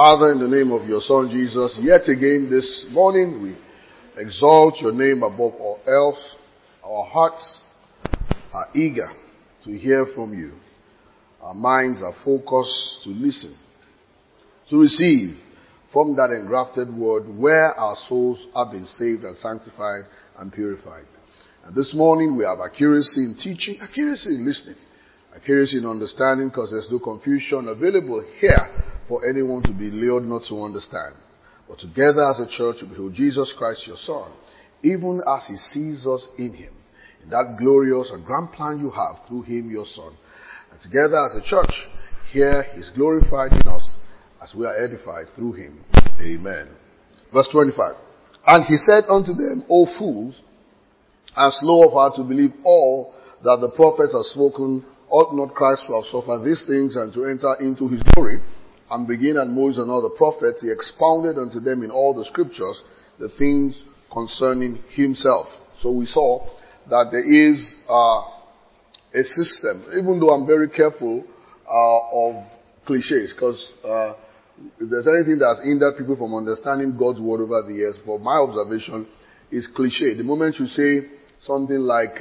Father, in the name of your Son Jesus, yet again this morning we exalt your name above all else. Our hearts are eager to hear from you. Our minds are focused to listen, to receive from that engrafted word where our souls have been saved and sanctified and purified. And this morning we have accuracy in teaching, accuracy in listening, accuracy in understanding, because there's no confusion available here for anyone to be lured not to understand. But together as a church we behold Jesus Christ your Son, even as he sees us in him, in that glorious and grand plan you have through him your Son. And together as a church, here he is glorified in us as we are edified through him. Amen. Verse 25. And he said unto them, O fools, and slow of heart to believe all that the prophets have spoken, ought not Christ to have suffered these things and to enter into his glory? And beginning at Moses and all the prophets, he expounded unto them in all the scriptures the things concerning himself. So we saw that there is a system, even though I'm very careful of cliches, because if there's anything that's hindered people from understanding God's word over the years, for my observation, is cliche. The moment you say something like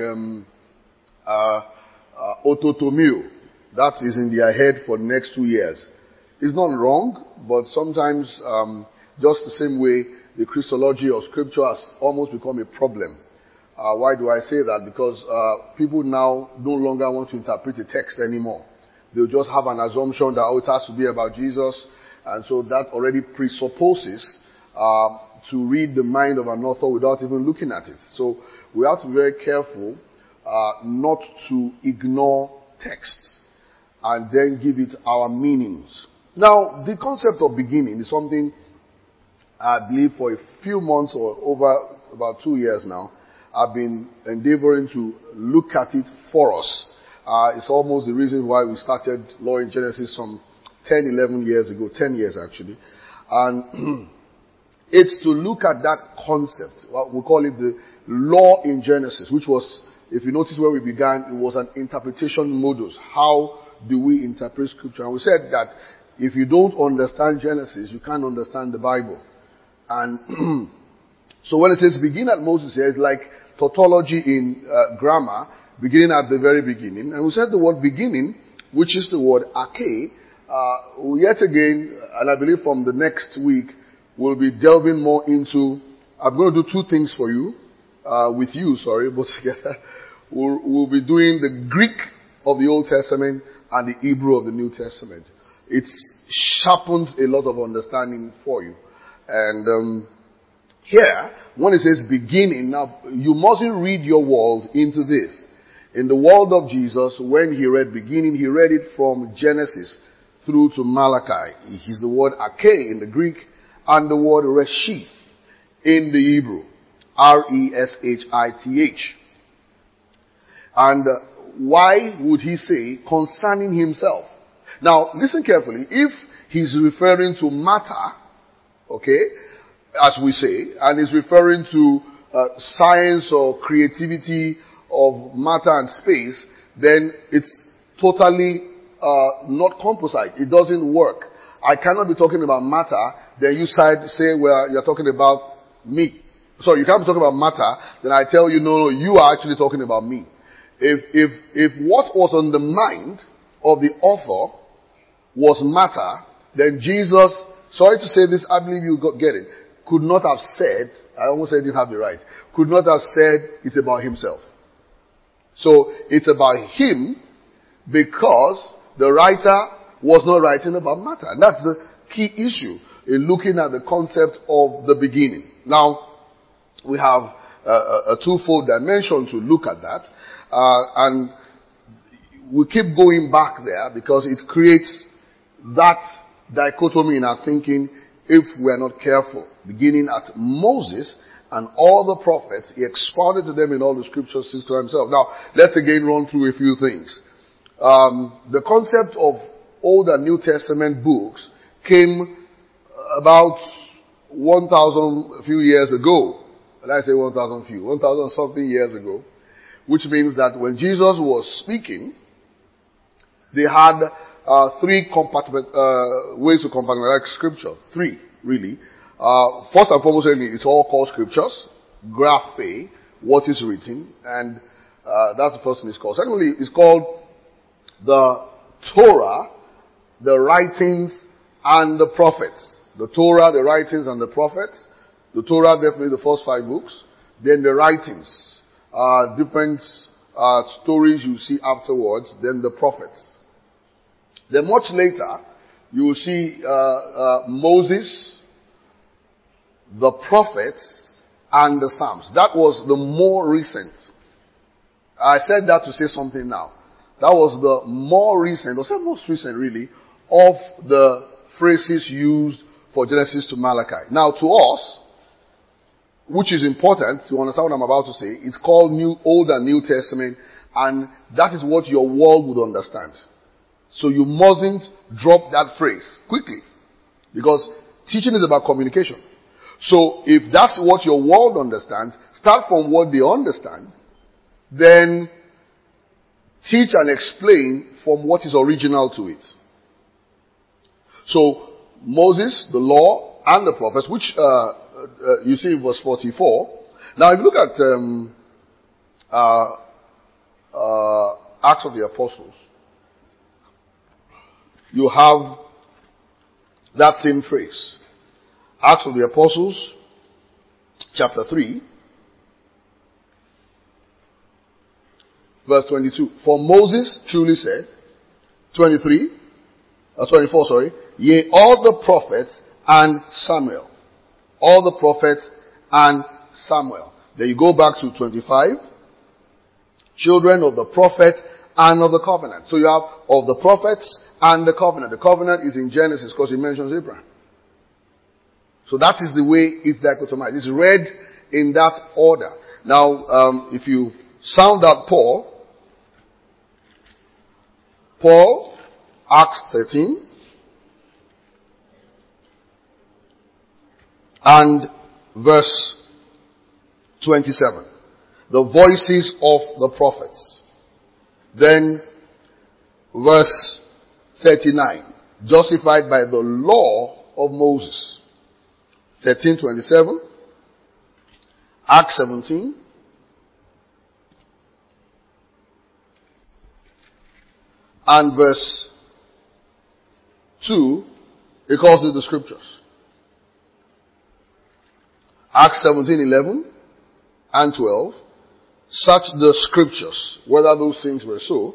ototomio, that is in their head for the next 2 years. It's not wrong, but sometimes just the same way the Christology of Scripture has almost become a problem. Why do I say that? Because people now no longer want to interpret the text anymore. They'll just have an assumption that it has to be about Jesus, and so that already presupposes to read the mind of an author without even looking at it. So we have to be very careful not to ignore texts and then give it our meanings. Now, the concept of beginning is something I believe for a few months or over about 2 years now, I've been endeavoring to look at it for us. It's almost the reason why we started Law in Genesis some 10 years ago, actually. And it's to look at that concept. We call it the law in Genesis, which was, if you notice where we began, it was an interpretation modus. How do we interpret Scripture? And we said that if you don't understand Genesis, you can't understand the Bible. And so when it says begin at Moses here, it's like tautology in grammar, beginning at the very beginning. And we said the word beginning, which is the word arche, yet again, and I believe from the next week, we'll be delving more into, I'm going to do two things for you, both together. We'll be doing the Greek of the Old Testament and the Hebrew of the New Testament. It sharpens a lot of understanding for you. And here, when it says beginning, now you mustn't read your world into this. In the world of Jesus, when he read beginning, he read it from Genesis through to Malachi. He's the word arche in the Greek and the word reshith in the Hebrew. R-E-S-H-I-T-H. And why would he say concerning himself? Now, listen carefully. If he's referring to matter, okay, as we say, and is referring to science or creativity of matter and space, then it's totally not composite. It doesn't work. I cannot be talking about matter, then you say, well, you're talking about me. So you can't be talking about matter, then I tell you, no, you are actually talking about me. If what was on the mind of the author was matter, then Jesus, sorry to say this, I believe you get it, could not have said, I almost said I didn't have the right, could not have said it's about himself. So it's about him because the writer was not writing about matter. And that's the key issue in looking at the concept of the beginning. Now, we have a twofold dimension to look at that. And we keep going back there because it creates that dichotomy in our thinking if we are not careful. Beginning at Moses and all the prophets, he expounded to them in all the scriptures to himself. Now, let's again run through a few things. The concept of Old and New Testament books came about 1,000 few years ago. And I say 1,000 few, 1,000 something years ago. Which means that when Jesus was speaking, they had three ways to compartmentalize scripture. Three, really. First and foremost, it's all called scriptures. Graphe, what is written, and that's the first thing it's called. Secondly, it's called the Torah, the writings, and the prophets. The Torah, the writings, and the prophets. The Torah, definitely the first 5 books. Then the writings, different stories you see afterwards. Then the prophets. Then much later, you will see Moses, the prophets, and the Psalms. That was the more recent. I said that to say something now. That was the more recent, or most recent really, of the phrases used for Genesis to Malachi. Now to us, which is important to understand what I'm about to say, it's called Old and New Testament, and that is what your world would understand. So you mustn't drop that phrase quickly, because teaching is about communication. So if that's what your world understands, start from what they understand, then teach and explain from what is original to it. So Moses, the law, and the prophets, which you see in verse 44. Now if you look at Acts of the Apostles, you have that same phrase. Acts of the Apostles, chapter 3, verse 22. For Moses truly said, 24, sorry, yea, all the prophets and Samuel. All the prophets and Samuel. Then you go back to 25. Children of the prophet and of the covenant. So you have of the prophets and the covenant. The covenant is in Genesis because it mentions Abraham. So that is the way it's dichotomized. It's read in that order. Now, if you sound out Paul, Acts 13, and verse 27. The voices of the prophets. Then, verse 39. Justified by the law of Moses. 13:27. Acts 17. And verse 2, it calls it the scriptures. Acts 17:11 and 12. Search the scriptures, whether those things were so.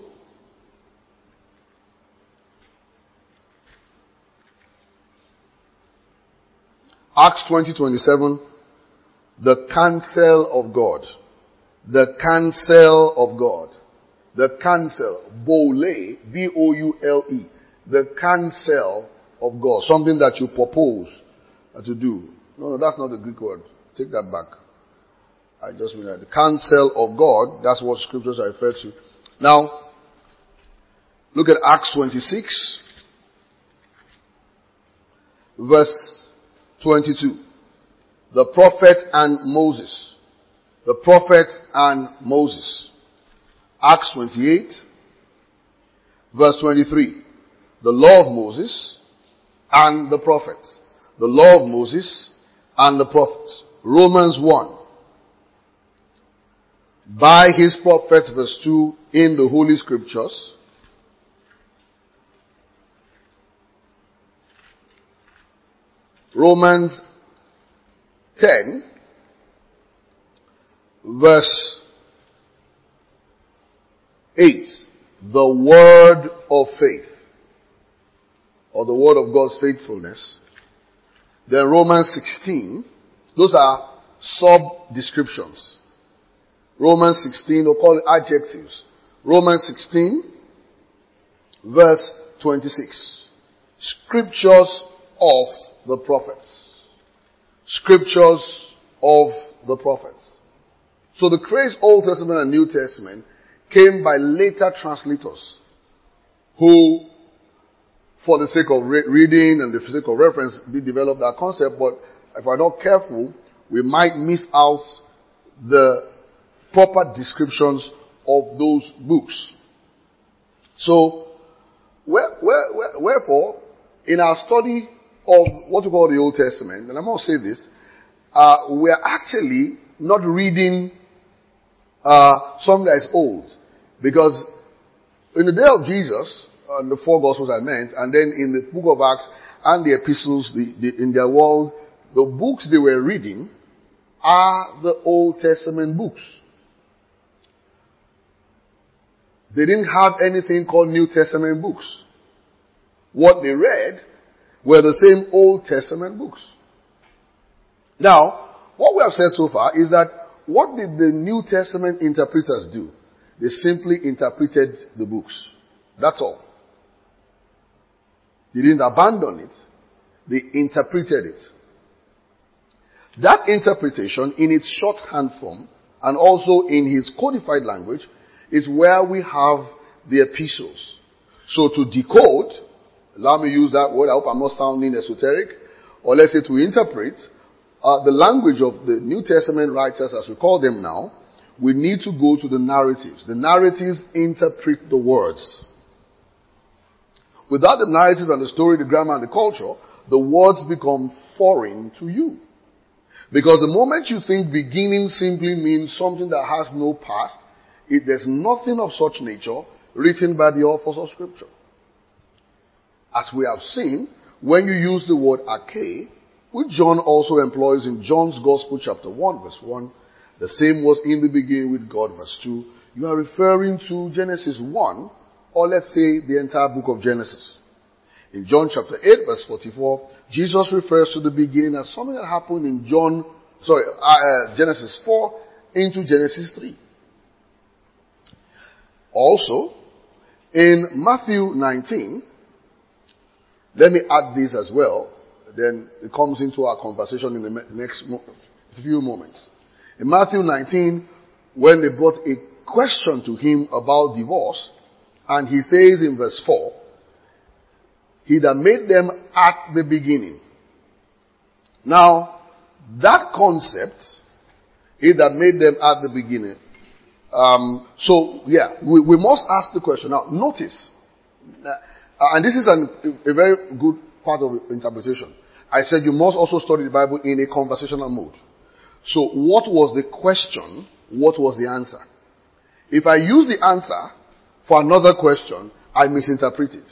Acts 20:27, the counsel of God. The counsel of God. The counsel, Boule, B-O-U-L-E. The counsel of God. Something that you propose to do. No, that's not the Greek word. Take that back. I just mean that. The counsel of God, that's what scriptures are referred to. Now, look at Acts 26, verse 22. The prophet and Moses. The prophet and Moses. Acts 28, verse 23. The law of Moses and the prophets. The law of Moses and the prophets. Romans 1. By his prophets, verse 2, in the Holy Scriptures. Romans 10, verse 8. The word of faith. Or the word of God's faithfulness. Then Romans 16. Those are sub-descriptions. Romans 16, we'll call it adjectives. Romans 16, verse 26. Scriptures of the prophets. Scriptures of the prophets. So the phrase Old Testament and New Testament came by later translators who, for the sake of reading and the sake of reference, did develop that concept. But if we're not careful, we might miss out the proper descriptions of those books. So, Wherefore, in our study of what we call the Old Testament, and I'm going to say this, we are actually not reading something that is old. Because in the day of Jesus, the four Gospels I meant, and then in the book of Acts and the epistles in their world, the books they were reading are the Old Testament books. They didn't have anything called New Testament books. What they read were the same Old Testament books. Now, what we have said so far is that what did the New Testament interpreters do? They simply interpreted the books. That's all. They didn't abandon it. They interpreted it. That interpretation in its shorthand form and also in his codified language is where we have the epistles. So to decode, allow me to use that word, I hope I'm not sounding esoteric, or let's say to interpret the language of the New Testament writers as we call them now, we need to go to the narratives. The narratives interpret the words. Without the narrative and the story, the grammar and the culture, the words become foreign to you. Because the moment you think beginning simply means something that has no past, there's nothing of such nature written by the authors of Scripture. As we have seen, when you use the word arche, which John also employs in John's Gospel chapter 1 verse 1, the same was in the beginning with God verse 2, you are referring to Genesis 1, or let's say the entire book of Genesis. In John chapter 8 verse 44, Jesus refers to the beginning as something that happened in Genesis 4 into Genesis 3. Also, in Matthew 19, let me add this as well, then it comes into our conversation in the next few moments. In Matthew 19, when they brought a question to him about divorce, and he says in verse 4, he that made them at the beginning. Now, that concept, he that made them at the beginning. We must ask the question. Now, notice, and this is a very good part of interpretation. I said you must also study the Bible in a conversational mode. So, what was the question? What was the answer? If I use the answer for another question, I misinterpret it.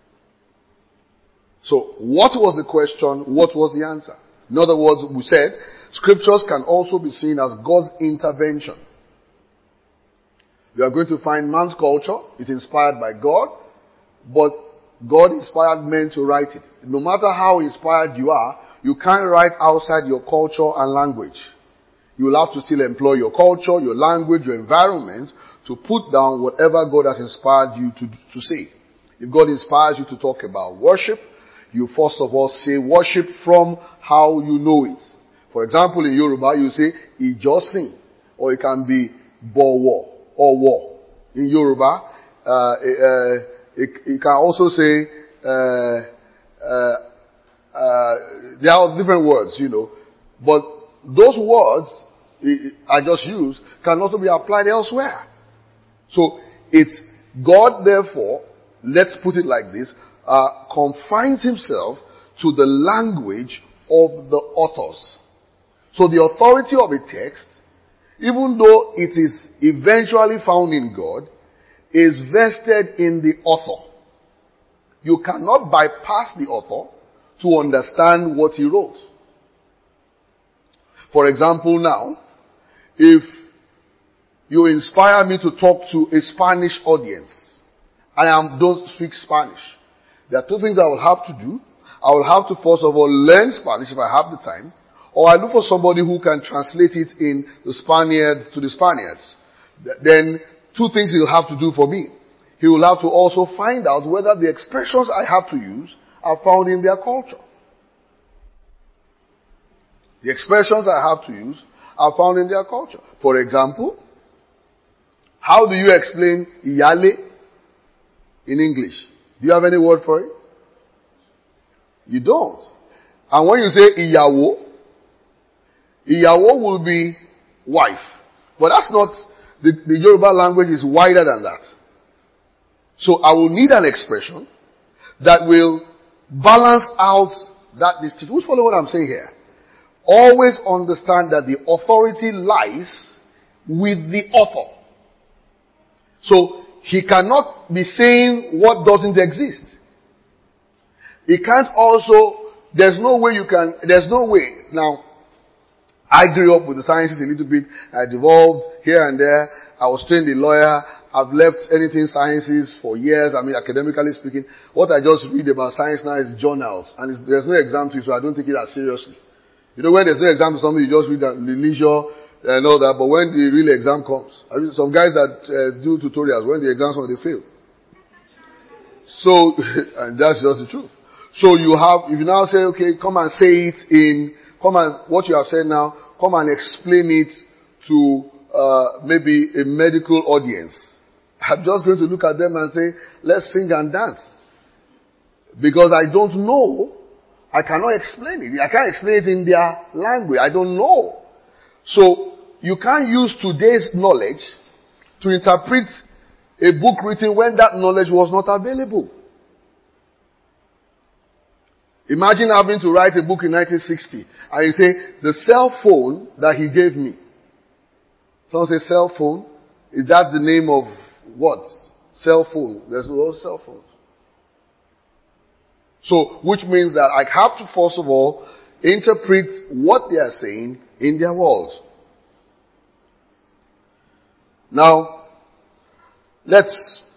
So, what was the question? What was the answer? In other words, we said, scriptures can also be seen as God's intervention. You are going to find man's culture. It's inspired by God, but God inspired men to write it. No matter how inspired you are, you can't write outside your culture and language. You will have to still employ your culture, your language, your environment to put down whatever God has inspired you to say. If God inspires you to talk about worship, you first of all say worship from how you know it. For example, in Yoruba, you say Ijosin, or it can be Bowo or War. In Yoruba, you can also say there are different words, but those words I just used can also be applied elsewhere. So it's God, therefore, let's put it like this, confines himself to the language of the authors. So the authority of a text, even though it is eventually found in God, is vested in the author. You cannot bypass the author to understand what he wrote. For example, now, if you inspire me to talk to a Spanish audience, and I don't speak Spanish, there are two things I will have to do. I will have to first of all learn Spanish if I have the time, or I look for somebody who can translate it in the Spaniard to the Spaniards. Then two things he'll have to do for me. He will have to also find out whether the expressions I have to use are found in their culture. The expressions I have to use are found in their culture. For example, how do you explain Iyale in English? Do you have any word for it? You don't. And when you say Iyawo, Iyawo will be wife. But that's not, the Yoruba language is wider than that. So I will need an expression that will balance out that distinction. Who's following what I'm saying here? Always understand that the authority lies with the author. So, he cannot be saying what doesn't exist. He can't also, there's no way. Now, I grew up with the sciences a little bit. I devolved here and there. I was trained a lawyer. I've left anything sciences for years. I mean, academically speaking. What I just read about science now is journals. And there's no exam to it, so I don't take it as seriously. You know, when there's no exam to something, you just read the leisure and all that. But when the real exam comes, I mean, some guys that do tutorials, when the exams come, they fail. So, and that's just the truth. So if you now say, okay, come and say it what you have said now, come and explain it to maybe a medical audience. I'm just going to look at them and say, let's sing and dance. Because I don't know, I cannot explain it. I can't explain it in their language. I don't know. So, you can't use today's knowledge to interpret a book written when that knowledge was not available. Imagine having to write a book in 1960 and you say, the cell phone that he gave me. Someone say cell phone. Is that the name of what? Cell phone. There's no cell phones. So, which means that I have to first of all interpret what they are saying in their world. Now, let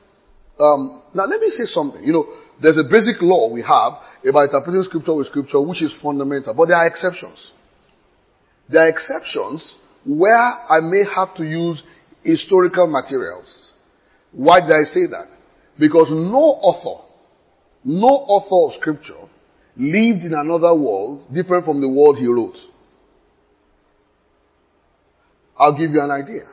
me say something. You know, there's a basic law we have about interpreting scripture with scripture, which is fundamental. But there are exceptions. There are exceptions where I may have to use historical materials. Why did I say that? Because no author of scripture lived in another world different from the world he wrote. I'll give you an idea.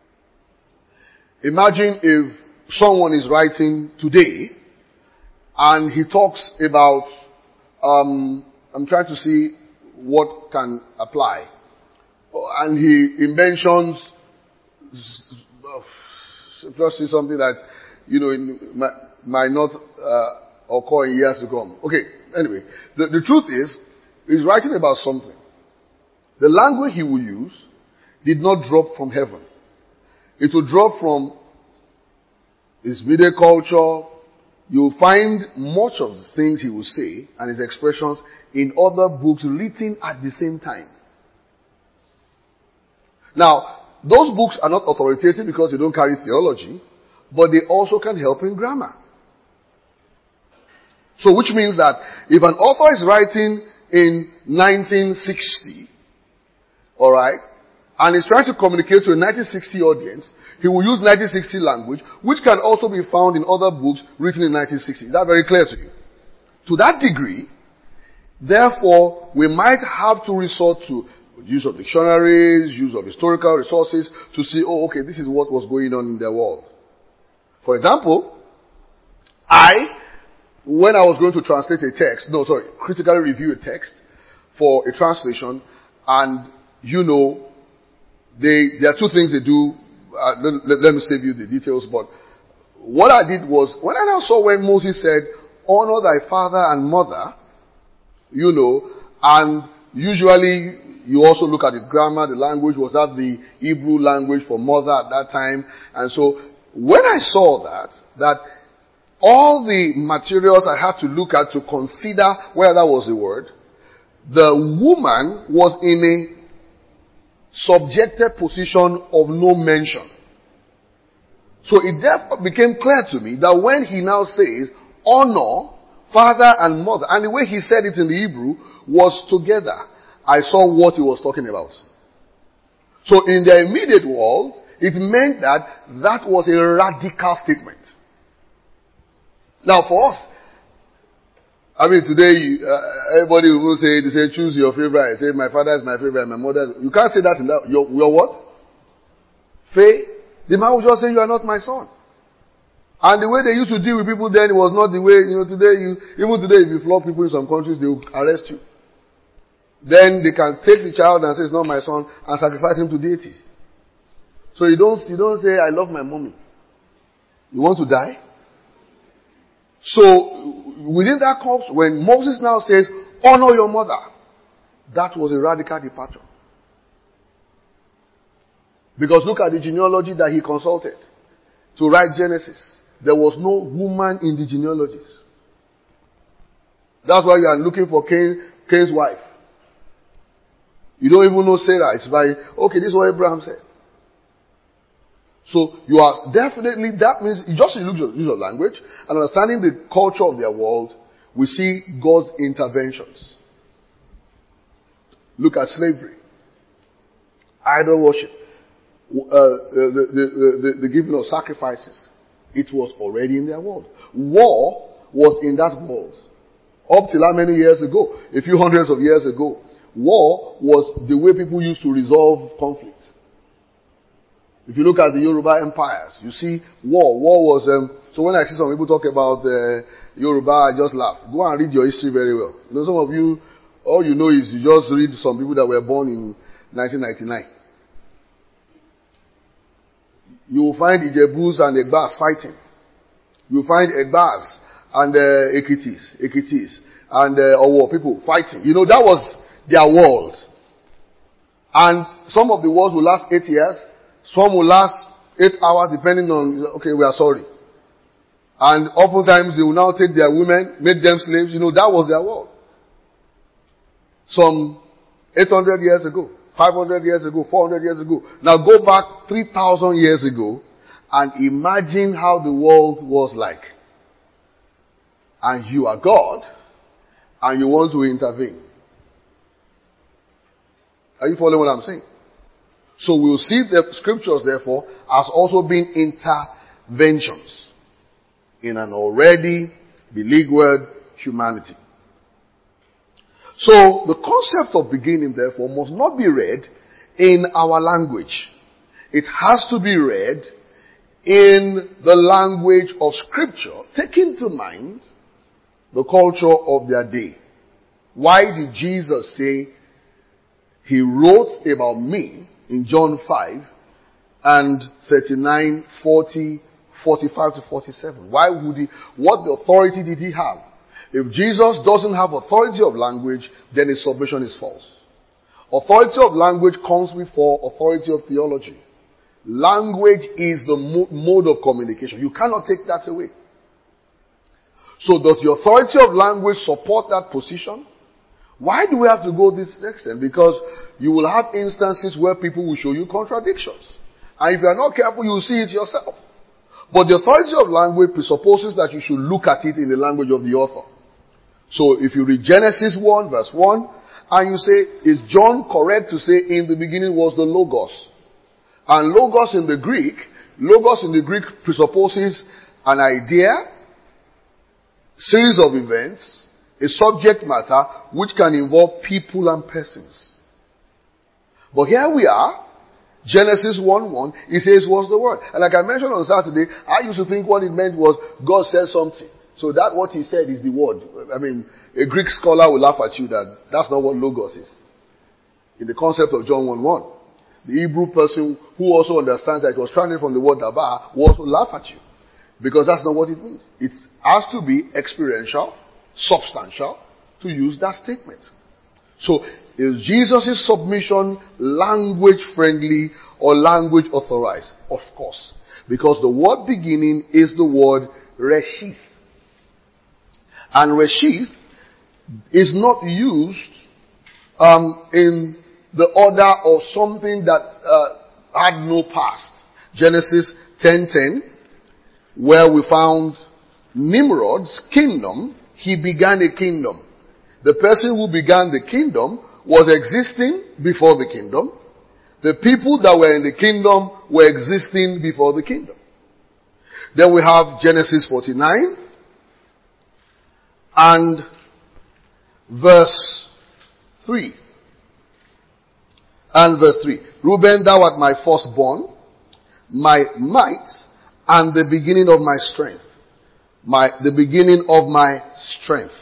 Imagine if someone is writing today and he talks about, I'm trying to see what can apply. And he mentions, just see something that, you know, might not occur in years to come. Okay, anyway, the truth is, he's writing about something. The language he will use did not drop from heaven. It will drop from his media culture. You'll find much of the things he will say and his expressions in other books written at the same time. Now, those books are not authoritative because they don't carry theology, but they also can help in grammar. So, which means that if an author is writing in 1960, alright, and is trying to communicate to a 1960 audience, he will use 1960 language, which can also be found in other books written in 1960. Is that very clear to you? To that degree, therefore, we might have to resort to use of dictionaries, use of historical resources to see, okay, this is what was going on in their world. For example, when I was going to translate critically review a text for a translation, and there are two things they do. Let me save you the details, but what I did was, when I now saw when Moses said, honor thy father and mother, and usually you also look at the grammar, the language, was that the Hebrew language for mother at that time? And so, when I saw that all the materials I had to look at to consider whether that was a word, the woman was in a subjected position of no mention. So it therefore became clear to me that when he now says, honor father and mother, and the way he said it in the Hebrew was together, I saw what he was talking about. So in the immediate world, it meant that was a radical statement. Now for us, today, everybody will say, they say, choose your favorite. I say, my father is my favorite, my mother. You can't say that in that. Your what? Faith. The man will just say, you are not my son. And the way they used to deal with people then, it was not the way, today, even today, if you flog people in some countries, they will arrest you. Then they can take the child and say, it's not my son, and sacrifice him to deity. So you don't say, I love my mommy. You want to die? So, within that comes, when Moses now says, honor your mother, that was a radical departure. Because look at the genealogy that he consulted to write Genesis. There was no woman in the genealogies. That's why you are looking for Cain's wife. You don't even know Sarah. It's by, okay, this is what Abraham said. So you are definitely, that means, you just use of language and understanding the culture of their world, we see God's interventions. Look at slavery, idol worship, the giving of sacrifices. It was already in their world. War was in that world. Up till how many years ago? A few hundreds of years ago. War was the way people used to resolve conflict. If you look at the Yoruba empires, you see war. War was, so when I see some people talk about Yoruba, I just laugh. Go and read your history very well. You know, some of you, all you know is you just read some people that were born in 1999. You will find Ijebus and Egbas fighting. You will find Egbas and Ekitis and Owo people fighting. You know, that was their world. And some of the wars will last 8 years. Some will last 8 hours depending on, okay, we are sorry. And oftentimes they will now take their women, make them slaves. You know, that was their world. Some 800 years ago, 500 years ago, 400 years ago. Now go back 3,000 years ago and imagine how the world was like. And you are God and you want to intervene. Are you following what I'm saying? So we'll see the scriptures therefore as also being interventions in an already beleaguered humanity. So the concept of beginning therefore must not be read in our language. It has to be read in the language of scripture, taking to mind the culture of their day. Why did Jesus say he wrote about me in John 5 and 39, 40, 45 to 47? Why would he? What authority did he have? If Jesus doesn't have authority of language, then his submission is false. Authority of language comes before authority of theology. Language is the mode of communication. You cannot take that away. So does the authority of language support that position? Why do we have to go this extent? Because you will have instances where people will show you contradictions. And if you are not careful, you will see it yourself. But the authority of language presupposes that you should look at it in the language of the author. So if you read Genesis 1 verse 1, and you say, is John correct to say in the beginning was the Logos? And Logos in the Greek presupposes an idea, series of events, a subject matter which can involve people and persons. But here we are, Genesis 1:1, it says was the word. And like I mentioned on Saturday, I used to think what it meant was God said something. So that what he said is the word. I mean, a Greek scholar will laugh at you that that's not what Logos is. In the concept of John 1:1. The Hebrew person who also understands that it was translated from the word Daba will also laugh at you. Because that's not what it means. It has to be experiential, substantial, to use that statement. So, is Jesus' submission language friendly or language authorized? Of course. Because the word beginning is the word Reshith. And Reshith is not used in the order of something that had no past. Genesis 10:10, where we found Nimrod's kingdom, he began a kingdom. The person who began the kingdom was existing before the kingdom. The people that were in the kingdom were existing before the kingdom. Then we have Genesis 49 and verse 3. And verse 3. Reuben, thou art my firstborn, my might, and the beginning of my strength. The beginning of my strength.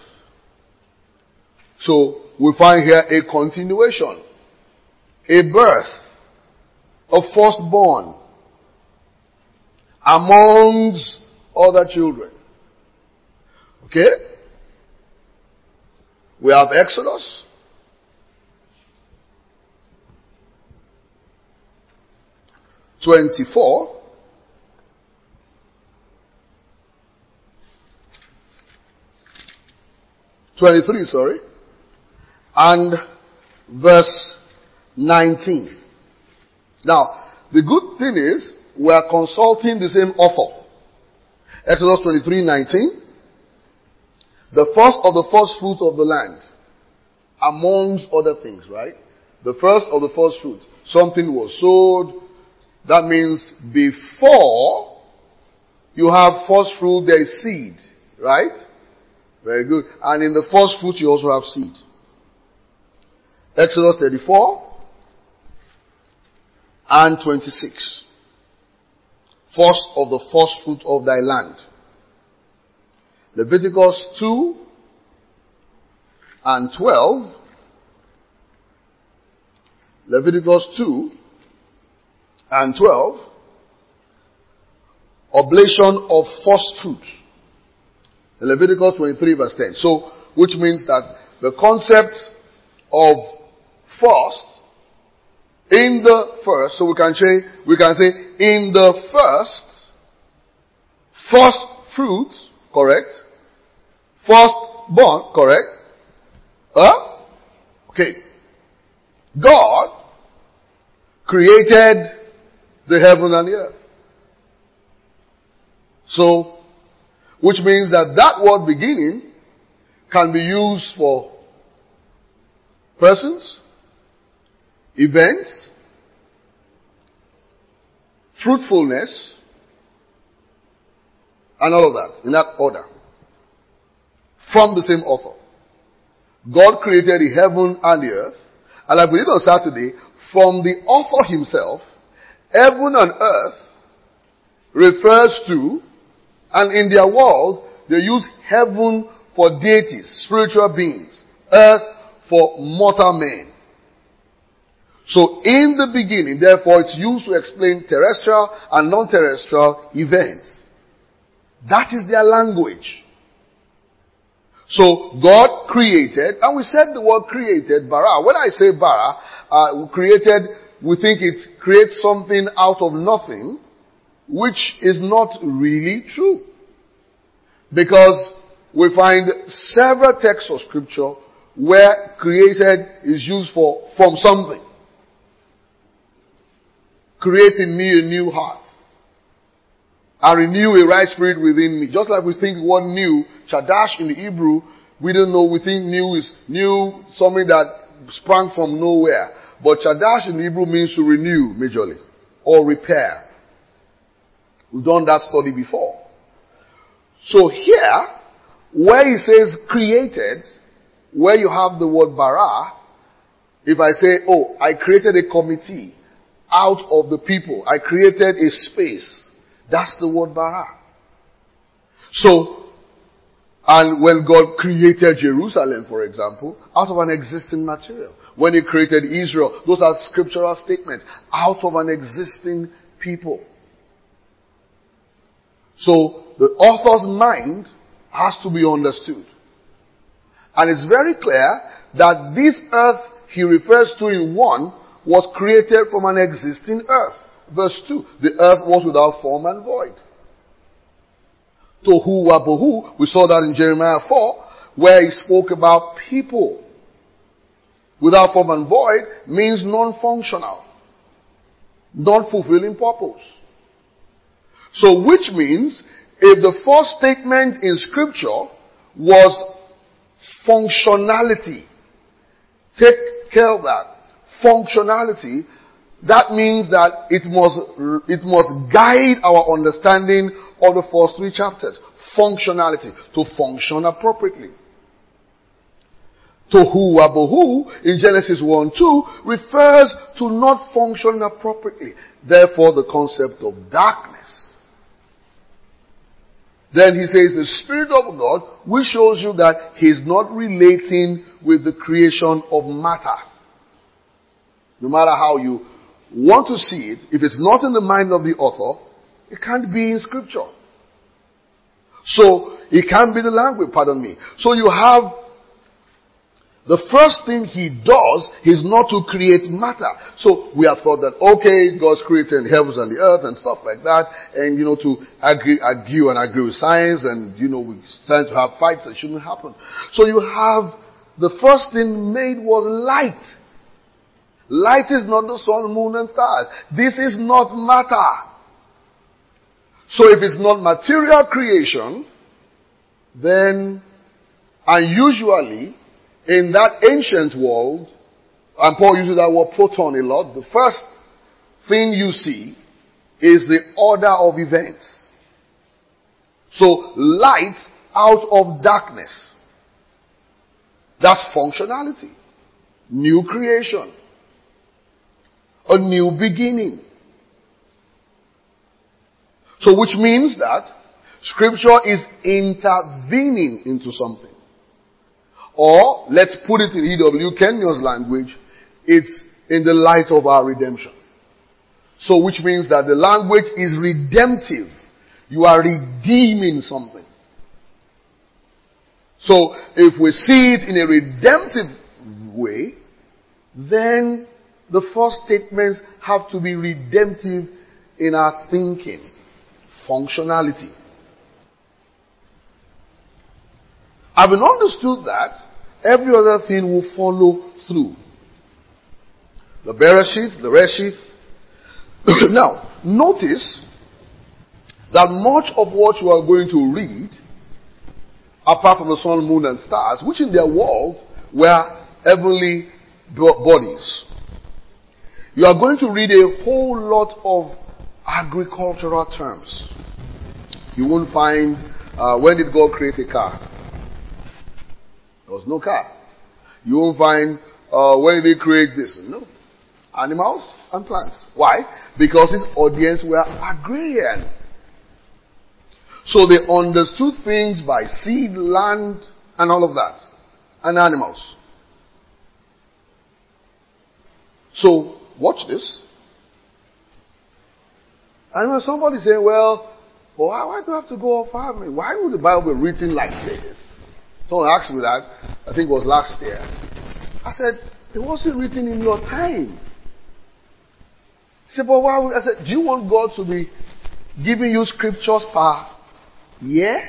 So, we find here a continuation. A birth of firstborn amongst other children. Okay? We have Exodus. (24). 23, sorry. And verse 19. Now, the good thing is, we are consulting the same author. Exodus 23:19. The first of the first fruits of the land, amongst other things, right? The first of the first fruits. Something was sowed. That means before you have first fruit, there is seed, right? Very good. And in the first fruit, you also have seed. Exodus 34 and 26. First of the first fruit of thy land. Leviticus 2 and 12. Leviticus 2 and 12. Oblation of first fruit. Leviticus 23 verse 10. So, which means that the concept of first, in the first, so we can say in the first fruits, correct? Firstborn, correct? Okay. God created the heaven and the earth. So, which means that word beginning can be used for persons, events, fruitfulness, and all of that, in that order. From the same author. God created the heaven and the earth. And like we did on Saturday, from the author himself, heaven and earth refers to, and in their world, they use heaven for deities, spiritual beings, earth for mortal men. So in the beginning, therefore, it's used to explain terrestrial and non-terrestrial events. That is their language. So God created, and we said the word created, bara. When I say bara, created, we think it creates something out of nothing, which is not really true. Because we find several texts of scripture where created is used for from something. Create in me a new heart. And renew a right spirit within me. Just like we think what new, Chadash in the Hebrew, we don't know, we think new is new, something that sprang from nowhere. But Chadash in the Hebrew means to renew, majorly. Or repair. We've done that study before. So here, where he says created, where you have the word bara, if I say, oh, I created a committee out of the people. I created a space. That's the word bara. So, and when God created Jerusalem, for example, out of an existing material. When he created Israel, those are scriptural statements. Out of an existing people. So, the author's mind has to be understood. And it's very clear that this earth he refers to in 1 was created from an existing earth. Verse 2, the earth was without form and void. Tohu wabohu, we saw that in Jeremiah 4, where he spoke about people. Without form and void means non-functional. Not fulfilling purpose. So which means, if the first statement in scripture was functionality, take care of that. Functionality, that means that it must guide our understanding of the first 3 chapters. Functionality. To function appropriately. Tohu wabohu in Genesis 1:2 refers to not functioning appropriately. Therefore the concept of darkness. Then he says the Spirit of God, which shows you that he's not relating with the creation of matter. No matter how you want to see it, if it's not in the mind of the author, it can't be in scripture. So it can be the language, pardon me. So you have the first thing he does is not to create matter. So we have thought that, okay, God's created heavens and the earth and stuff like that. And, to argue with science and, we're trying to have fights that shouldn't happen. So you have the first thing made was light. Light is not the sun, moon and stars. This is not matter. So if it's not material creation, then, and usually, in that ancient world, and Paul uses that word proton a lot, the first thing you see is the order of events. So light out of darkness. That's functionality. New creation. A new beginning. So which means that Scripture is intervening into something. Or, let's put it in E.W. Kenyon's language, it's in the light of our redemption. So which means that the language is redemptive. You are redeeming something. So if we see it in a redemptive way, then the first statements have to be redemptive in our thinking. Functionality. Having understood that, every other thing will follow through. The Bereshith, the Reshith. Now, notice that much of what you are going to read, apart from the sun, moon, and stars, which in their world were heavenly bodies, you are going to read a whole lot of agricultural terms. You won't find, when did God create a car? There was no car. You won't find, when did he create this? No. Animals and plants. Why? Because his audience were agrarian. So they understood things by seed, land, and all of that. And animals. So, watch this. And when somebody say, well, why do I have to go off farm? Why would the Bible be written like this? Someone asked me that, I think it was last year. I said, it wasn't written in your time. He said, but why would I said, do you want God to be giving you scriptures per year?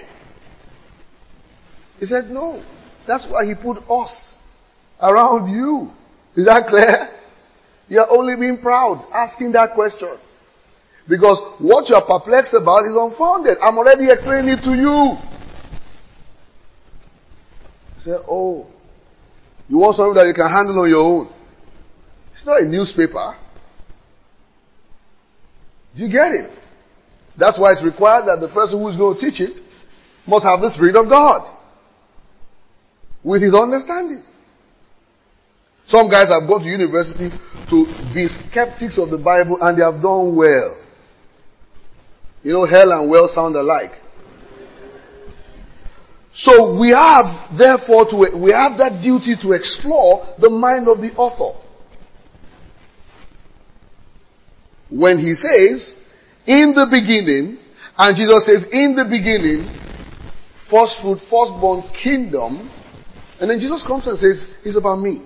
He said, no. That's why he put us around you. Is that clear? You're only being proud, asking that question. Because what you're perplexed about is unfounded. I'm already explaining it to you. Say, oh, you want something that you can handle on your own. It's not a newspaper. Do you get it? That's why it's required that the person who is going to teach it must have the Spirit of God with his understanding. Some guys have gone to university to be skeptics of the Bible and they have done well. Hell and well sound alike. So we have, therefore, we have that duty to explore the mind of the author. When he says, in the beginning, and Jesus says, in the beginning, first fruit, firstborn, kingdom, and then Jesus comes and says, it's about me.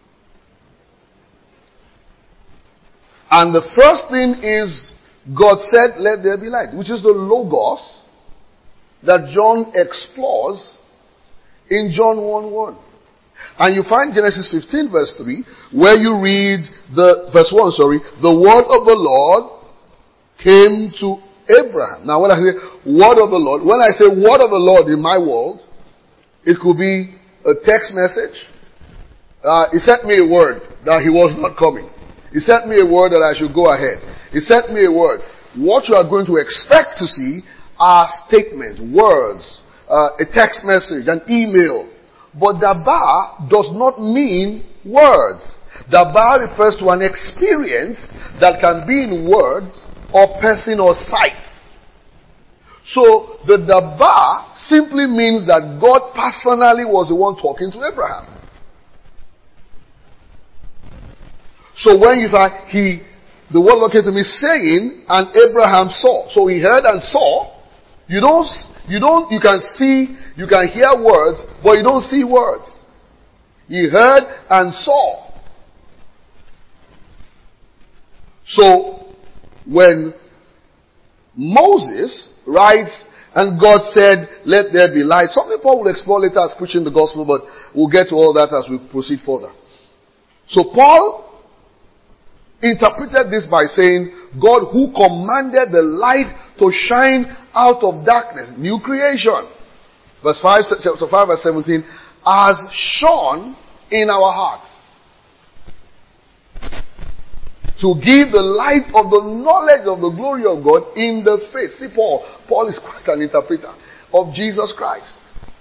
And the first thing is, God said, let there be light, which is the Logos that John explores in John 1:1. And you find Genesis 15 verse 3, where you read verse 1, the word of the Lord came to Abraham. Now when I say word of the Lord, when I say word of the Lord in my world, it could be a text message. He sent me a word that he was not coming. He sent me a word that I should go ahead. He sent me a word. What you are going to expect to see are statements, words, a text message, an email. But dabar does not mean words. Dabar refers to an experience that can be in words or person or sight. So the dabar simply means that God personally was the one talking to Abraham. So when you find the word Lord came to me saying, and Abraham saw. So he heard and saw. You don't You can hear words, but you don't see words. He heard and saw. So, when Moses writes, and God said, let there be light. Something Paul will explore later as preaching the gospel, but we'll get to all that as we proceed further. So Paul interpreted this by saying, God who commanded the light to shine out of darkness, new creation. Verse 5, chapter 5, verse 17, has shone in our hearts, to give the light of the knowledge of the glory of God in the face. See, Paul is quite an interpreter of Jesus Christ.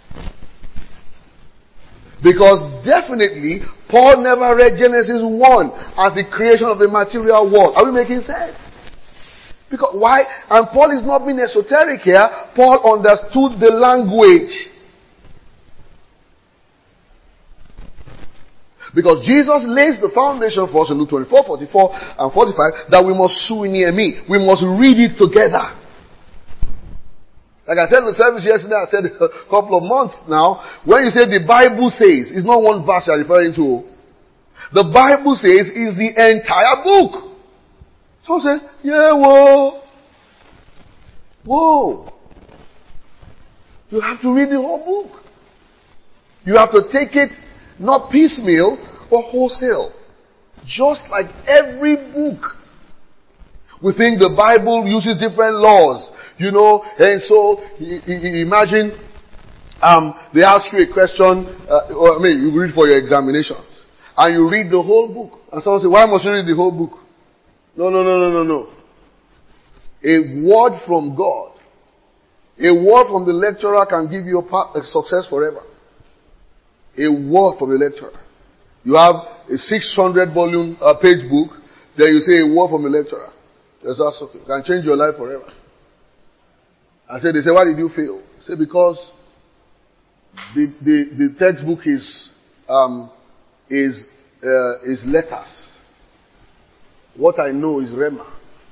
Because definitely, Paul never read Genesis 1 as the creation of the material world. Are we making sense? Because why? And Paul is not being esoteric here. Paul understood the language. Because Jesus lays the foundation for us in Luke 24, 44, and 45 that we must suine me. We must read it together. Like I said in the service yesterday, I said a couple of months now, when you say the Bible says, it's not one verse you're referring to. The Bible says is the entire book. So I say, yeah, whoa. You have to read the whole book. You have to take it not piecemeal, but wholesale. Just like every book. We think the Bible uses different laws, and so imagine they ask you a question, you read for your examinations, and you read the whole book, and someone says, why must you read the whole book? No. A word from God, a word from the lecturer can give you a success forever. A word from the lecturer. You have a 600 volume page book, then you say a word from the lecturer. That's okay. It can change your life forever. They say, why did you fail? I say, because the textbook is letters. What I know is Rema.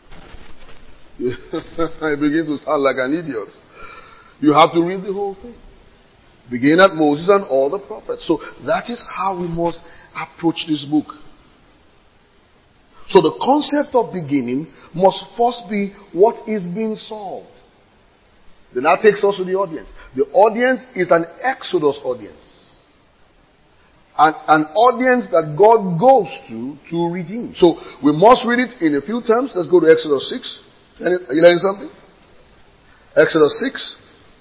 I begin to sound like an idiot. You have to read the whole thing. Begin at Moses and all the prophets. So that is how we must approach this book. So the concept of beginning must first be what is being solved. Then that takes us to the audience. The audience is an Exodus audience. An audience that God goes to redeem. So we must read it in a few terms. Let's go to Exodus 6. Are you learning something? Exodus 6.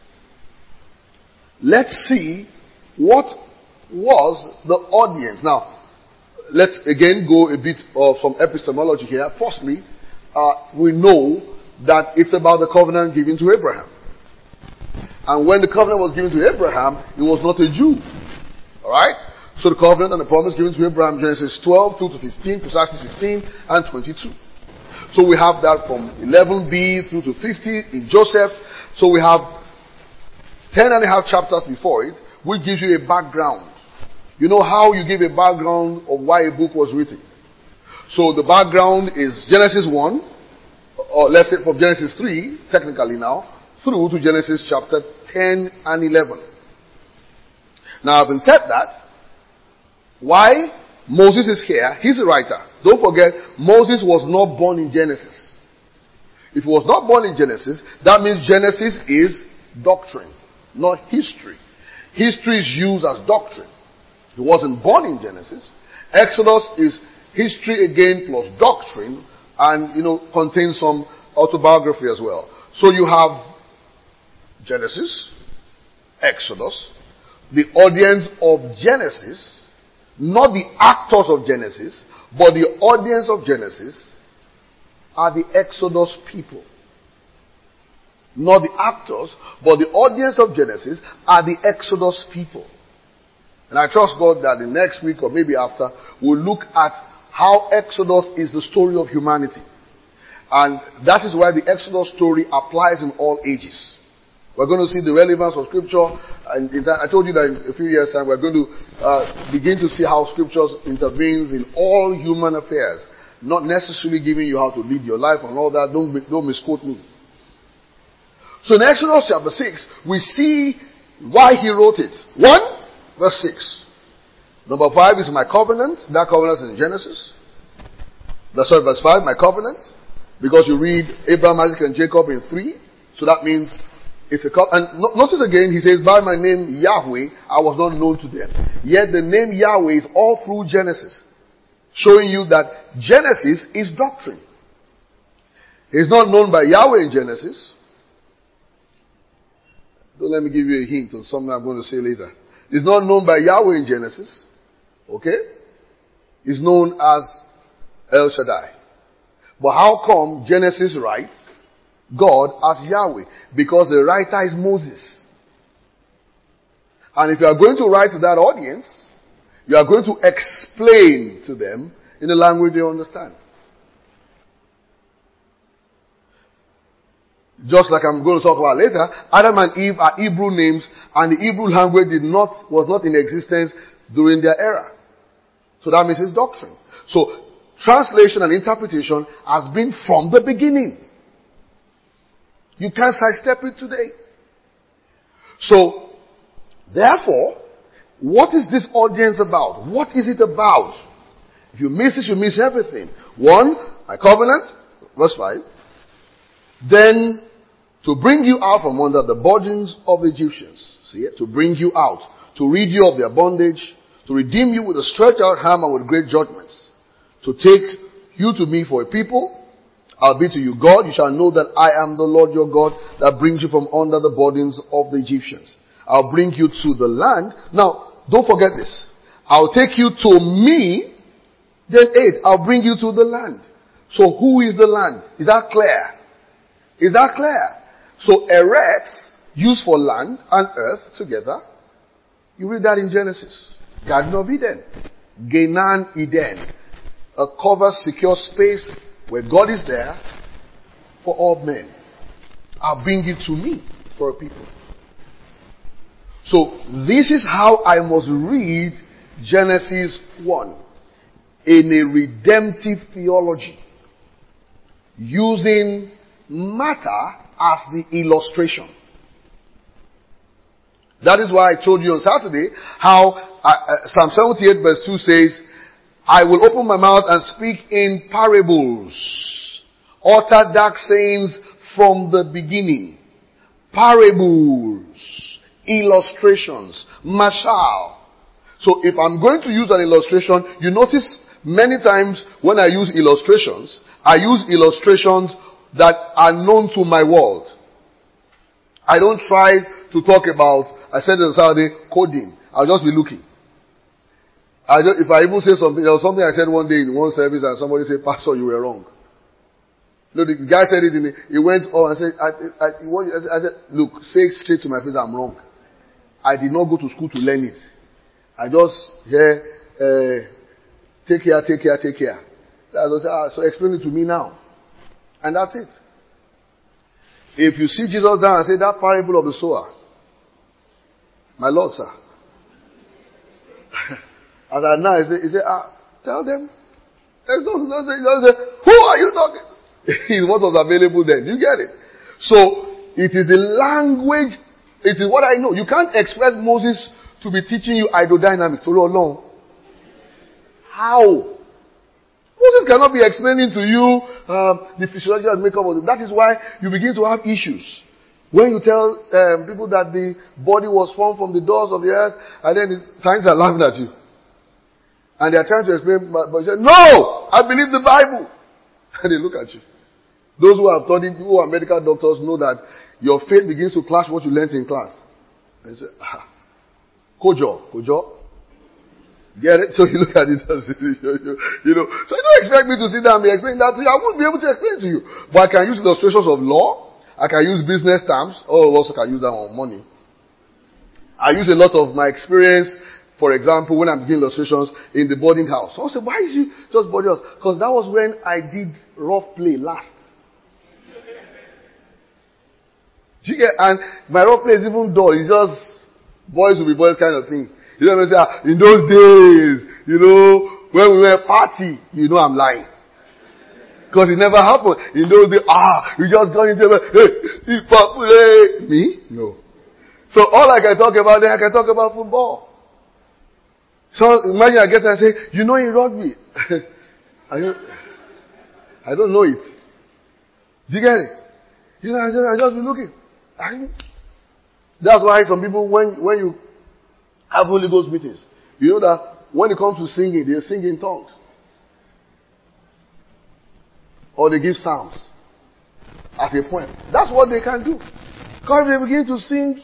Let's see what was the audience. Now, let's again go a bit of some epistemology here. Firstly, we know that it's about the covenant given to Abraham. And when the covenant was given to Abraham, he was not a Jew. Alright? So the covenant and the promise given to Abraham, Genesis 12 through to 15, precisely 15 and 22. So we have that from 11b through to 50 in Joseph. So we have 10 and a half chapters before it, which gives you a background. You know how you give a background of why a book was written. So the background is Genesis 1, or let's say from Genesis 3, technically now, through to Genesis chapter 10 and 11. Now having said that, why Moses is here, he's a writer. Don't forget, Moses was not born in Genesis. If he was not born in Genesis, that means Genesis is doctrine, not history. History is used as doctrine. He wasn't born in Genesis. Exodus is history again plus doctrine and, contains some autobiography as well. So you have Genesis, Exodus, the audience of Genesis, not the actors of Genesis, but the audience of Genesis are the Exodus people. Not the actors, but the audience of Genesis are the Exodus people. And I trust God that the next week or maybe after, we'll look at how Exodus is the story of humanity. And that is why the Exodus story applies in all ages. We're going to see the relevance of Scripture. And I told you that in a few years' time, we're going to begin to see how Scripture intervenes in all human affairs. Not necessarily giving you how to lead your life and all that. Don't misquote me. So in Exodus chapter 6, we see why he wrote it. 1, verse 6. Number 5 is my covenant. That covenant is in Genesis. That's why verse 5, my covenant. Because you read Abraham, Isaac, and Jacob in 3. So that means it's a covenant. And notice again, he says, by my name Yahweh, I was not known to them. Yet the name Yahweh is all through Genesis. Showing you that Genesis is doctrine. It's not known by Yahweh in Genesis. Don't let me give you a hint on something I'm going to say later. It's not known by Yahweh in Genesis. Okay? It's known as El Shaddai. But how come Genesis writes God as Yahweh? Because the writer is Moses. And if you are going to write to that audience, you are going to explain to them in a language they understand. Just like I'm going to talk about later, Adam and Eve are Hebrew names, and the Hebrew language was not in existence during their era. So that means it's doctrine. So translation and interpretation has been from the beginning. You can't sidestep it today. So, therefore, what is this audience about? What is it about? If you miss it, you miss everything. 1, my covenant, verse 5. Then, to bring you out from under the burdens of the Egyptians. See it? To bring you out. To rid you of their bondage. To redeem you with a stretched out hand and with great judgments. To take you to me for a people. I'll be to you God. You shall know that I am the Lord your God that brings you from under the burdens of the Egyptians. I'll bring you to the land. Now, don't forget this. I'll take you to me. Then 8, I'll bring you to the land. So who is the land? Is that clear? Is that clear? So Eretz, used for land and earth together. You read that in Genesis. Garden of Eden. Genan Eden. A covered, secure space where God is there for all men. I'll bring you to me for a people. So this is how I must read Genesis 1. In a redemptive theology. Using matter as the illustration. That is why I told you on Saturday how Psalm 78 verse 2 says, I will open my mouth and speak in parables. Utter dark sayings from the beginning. Parables. Illustrations. Mashal. So if I'm going to use an illustration, you notice many times when I use illustrations, I use illustrations that are known to my world. I don't try to talk about, I said on Saturday, coding. I'll just be looking. If I even say something, there was something I said one day in one service and somebody said, Pastor, you were wrong. No, the guy said it he went on and said, I said, look, say it straight to my face, I'm wrong. I did not go to school to learn it. I just take care. So explain it to me now. And that's it. If you see Jesus down and say that parable of the sower, my Lord, sir. As I now, he said, tell them. There's no, who are you talking to? Is what was available then. You get it? So, it is the language, it is what I know. You can't expect Moses to be teaching you hydrodynamics for long. How? Moses cannot be explaining to you the physiological makeup of it. That is why you begin to have issues. When you tell people that the body was formed from the dust of the earth, and then the scientists are laughing at you. And they are trying to explain, but you say, no! I believe the Bible! And they look at you. Those who have studied, who are medical doctors, know that your faith begins to clash what you learned in class. And you say, Kojo. Get it? So you look at it and say, you know. So you don't expect me to sit down and be explaining that to you. I won't be able to explain to you. But I can use illustrations of law. I can use business terms. Or also can use that on money. I use a lot of my experience. For example, when I'm doing illustrations in the boarding house. Someone said, why is you just boarding house? Because that was when I did rough play last. And my rough play is even dull. It's just boys will be boys kind of thing. You know what I mean? In those days, when we were a party, I'm lying. Because it never happened. In those days, you just got into me? No. So all I can talk about then, I can talk about football. So imagine I get there and say, in rugby. I don't know it. Do you get it? I just be looking. That's why some people, when you have Holy Ghost meetings, you know that when it comes to singing, they sing in tongues. Or they give psalms as a poem. That's what they can do. Because they begin to sing,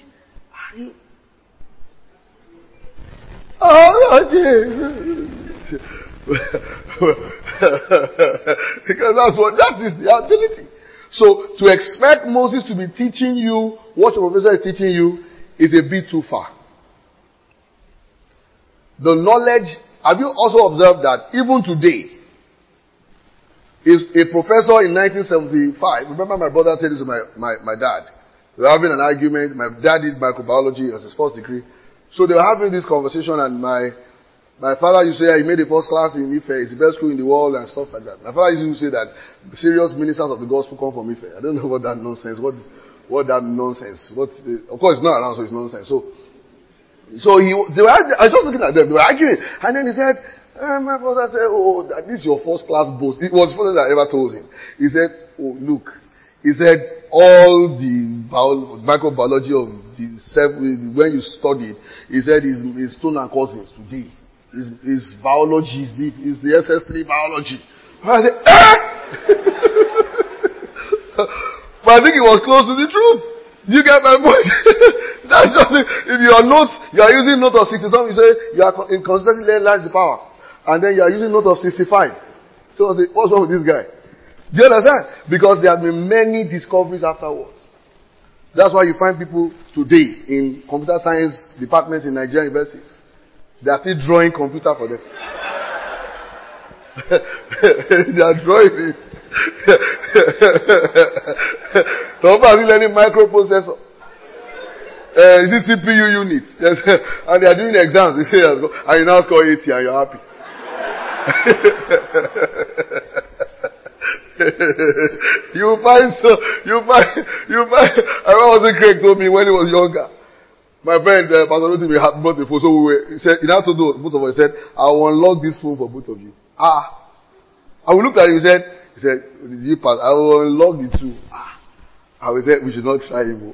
because that is the ability. So to expect Moses to be teaching you what your professor is teaching you is a bit too far. The knowledge, have you also observed that even today, if a professor in 1975, remember my brother said this to my dad. We were having an argument. My dad did microbiology as his first degree. So they were having this conversation and my father used to say, he made a first class in Ife. It's the best school in the world and stuff like that. My father used to say that serious ministers of the gospel come from Ife. I don't know what that nonsense, what that nonsense, of course it's not around, so it's nonsense. So I was just looking at them, they were arguing. And then he said, my father said, this is your first class boast. It was the first thing I ever told him. He said, look. He said, all the microbiology of when you studied, he said his stone and cousins today. His biology is the SS3 biology. I said, But I think it was close to the truth. You get my point? That's just it. If you are using note of 60 something, you say, you are constantly lies the power. And then you are using note of 65. So I say, what's wrong with this guy? Do you understand? Because there have been many discoveries afterwards. That's why you find people today in computer science departments in Nigerian universities. They are still drawing computer for them. They are drawing it. Somebody learning microprocessor. You see CPU units. And they are doing exams. They say, and you now score 80 and you're happy. you find, I remember what Craig told me when he was younger. My friend, Pastor Rotimi, had brought the phone. So he said, he now told both of us, he said, I will unlock this phone for both of you. I will look at him, he said, did you pass? I will unlock the two. I will say, we should not try him.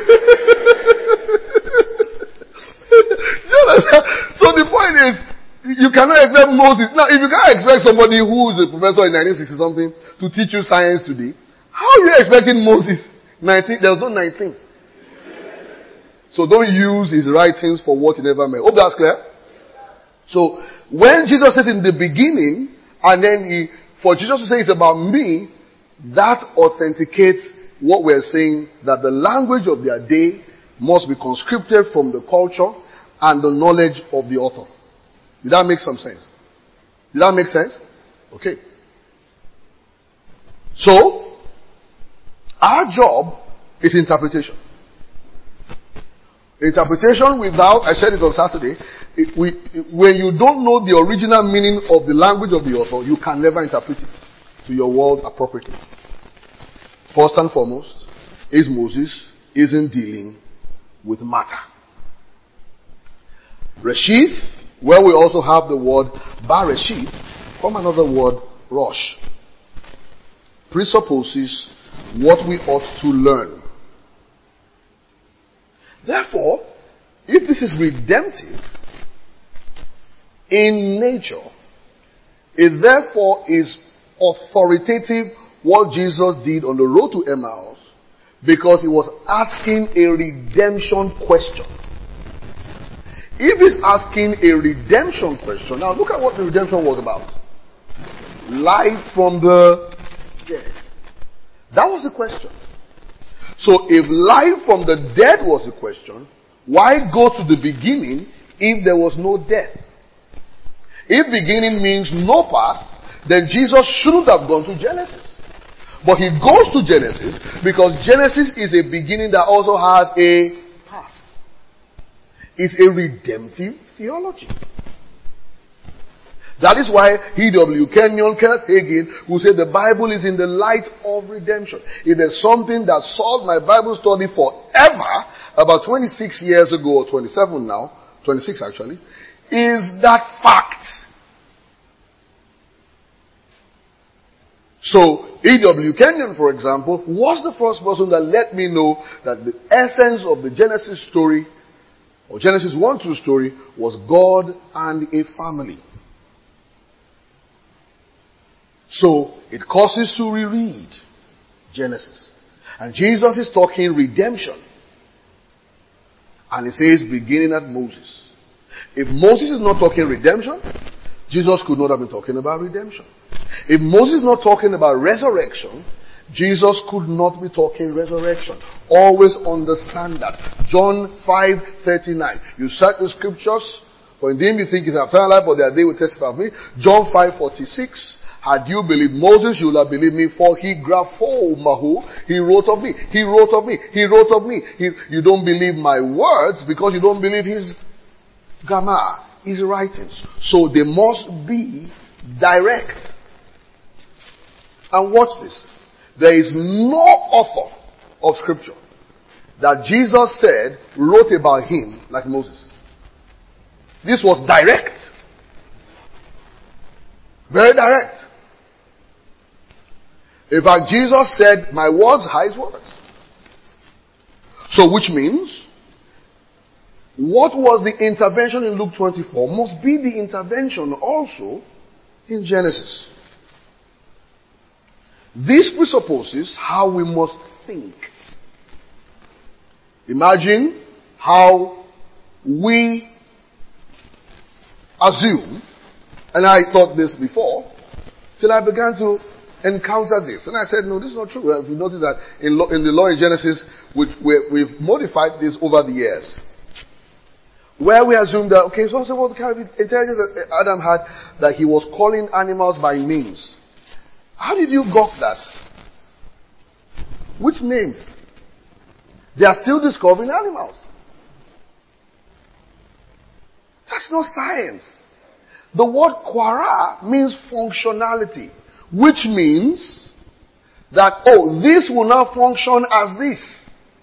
So the point is, you cannot expect Moses. Now, if you can't expect somebody who is a professor in 1960 something to teach you science today, how are you expecting Moses? 19, there was no 19. So don't use his writings for what he never meant. Hope that's clear. So when Jesus says in the beginning, and then for Jesus to say it's about me, that authenticates what we're saying, that the language of their day must be conscripted from the culture and the knowledge of the author. Did that make some sense? Did that make sense? Okay. So, our job is interpretation. Interpretation without, I said it on Saturday, when you don't know the original meaning of the language of the author, you can never interpret it to your world appropriately. First and foremost, is Moses isn't dealing with matter. Reshith, where we also have the word Bareshith, from another word Rosh, presupposes what we ought to learn. Therefore, if this is redemptive in nature, it therefore is authoritative what Jesus did on the road to Emmaus, because he was asking a redemption question. If he's asking a redemption question, now look at what the redemption was about. Life from the dead. That was the question. So if life from the dead was the question, why go to the beginning if there was no death? If beginning means no past, then Jesus shouldn't have gone to Genesis. But he goes to Genesis because Genesis is a beginning that also has a past. It's a redemptive theology. That is why E.W. Kenyon, Kenneth Hagin, who said the Bible is in the light of redemption. If there's something that solved my Bible study forever, about 26 years ago, or 27 now, 26 actually, is that fact. So, E.W. Kenyon, for example, was the first person that let me know that the essence of the Genesis story, or Genesis 1-2 story, was God and a family. So, it causes to reread Genesis. And Jesus is talking redemption. And he says, beginning at Moses. If Moses is not talking redemption, Jesus could not have been talking about redemption. If Moses is not talking about resurrection, Jesus could not be talking resurrection. Always understand that. John 5:39. You search the scriptures, for in them you think you have eternal life, but they will testify of me. John 5:46. Had you believed Moses, you would have believed me, for he grapho mahu. He wrote of me. He wrote of me. He wrote of me. You don't believe my words because you don't believe his grammar, his writings. So they must be direct. And watch this. There is no author of scripture that Jesus said wrote about him like Moses. This was direct. Very direct. In fact, Jesus said, my words are his words. So which means, what was the intervention in Luke 24 must be the intervention also in Genesis. This presupposes how we must think. Imagine how we assume, and I thought this before, till I began to encounter this. And I said, no, this is not true. If you notice that in the law in Genesis, we've modified this over the years. Where we assume that, okay, so what kind of intelligence that Adam had, that he was calling animals by names. How did you got that? Which names? They are still discovering animals. That's not science. The word quara means functionality, which means that, this will now function as this.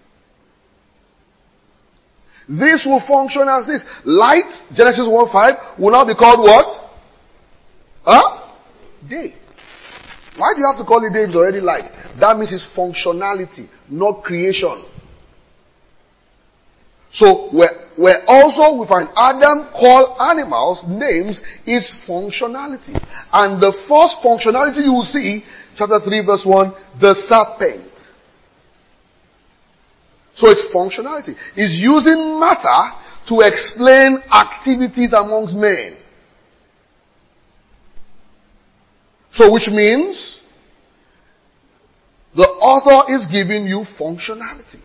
This will function as this. Light, Genesis 1:5, will now be called what? Day. Why do you have to call it day if it's already light? That means it's functionality, not creation. So, where also we find Adam called animals names is functionality. And the first functionality you will see, chapter 3 verse 1, the serpent. So it's functionality. It's using matter to explain activities amongst men. So which means the author is giving you functionality.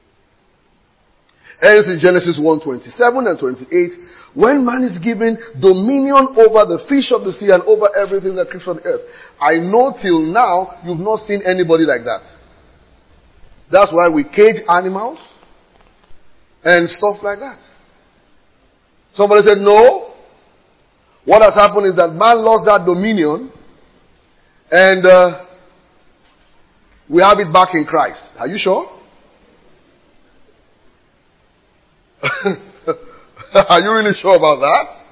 Else in Genesis 1:27 and 28, when man is given dominion over the fish of the sea and over everything that creeps on the earth. I know till now you've not seen anybody like that. That's why we cage animals and stuff like that. Somebody said, no. What has happened is that man lost that dominion and we have it back in Christ. Are you sure? Are you really sure about that?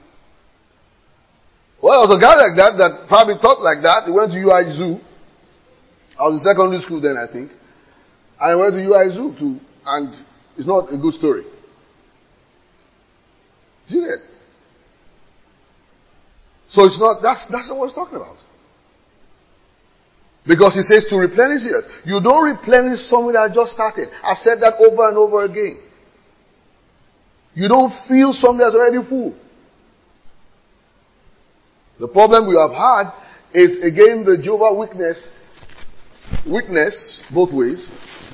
Well, there was a guy like that probably thought like that. He went to UI Zoo. I was in secondary school then, I think. And I went to UI Zoo too. And it's not a good story. See it? So it's not, that's not what he's talking about. Because he says to replenish the earth. You don't replenish something that just started. I've said that over and over again. You don't feel something that's already full. The problem we have had is again the Jehovah Witness both ways.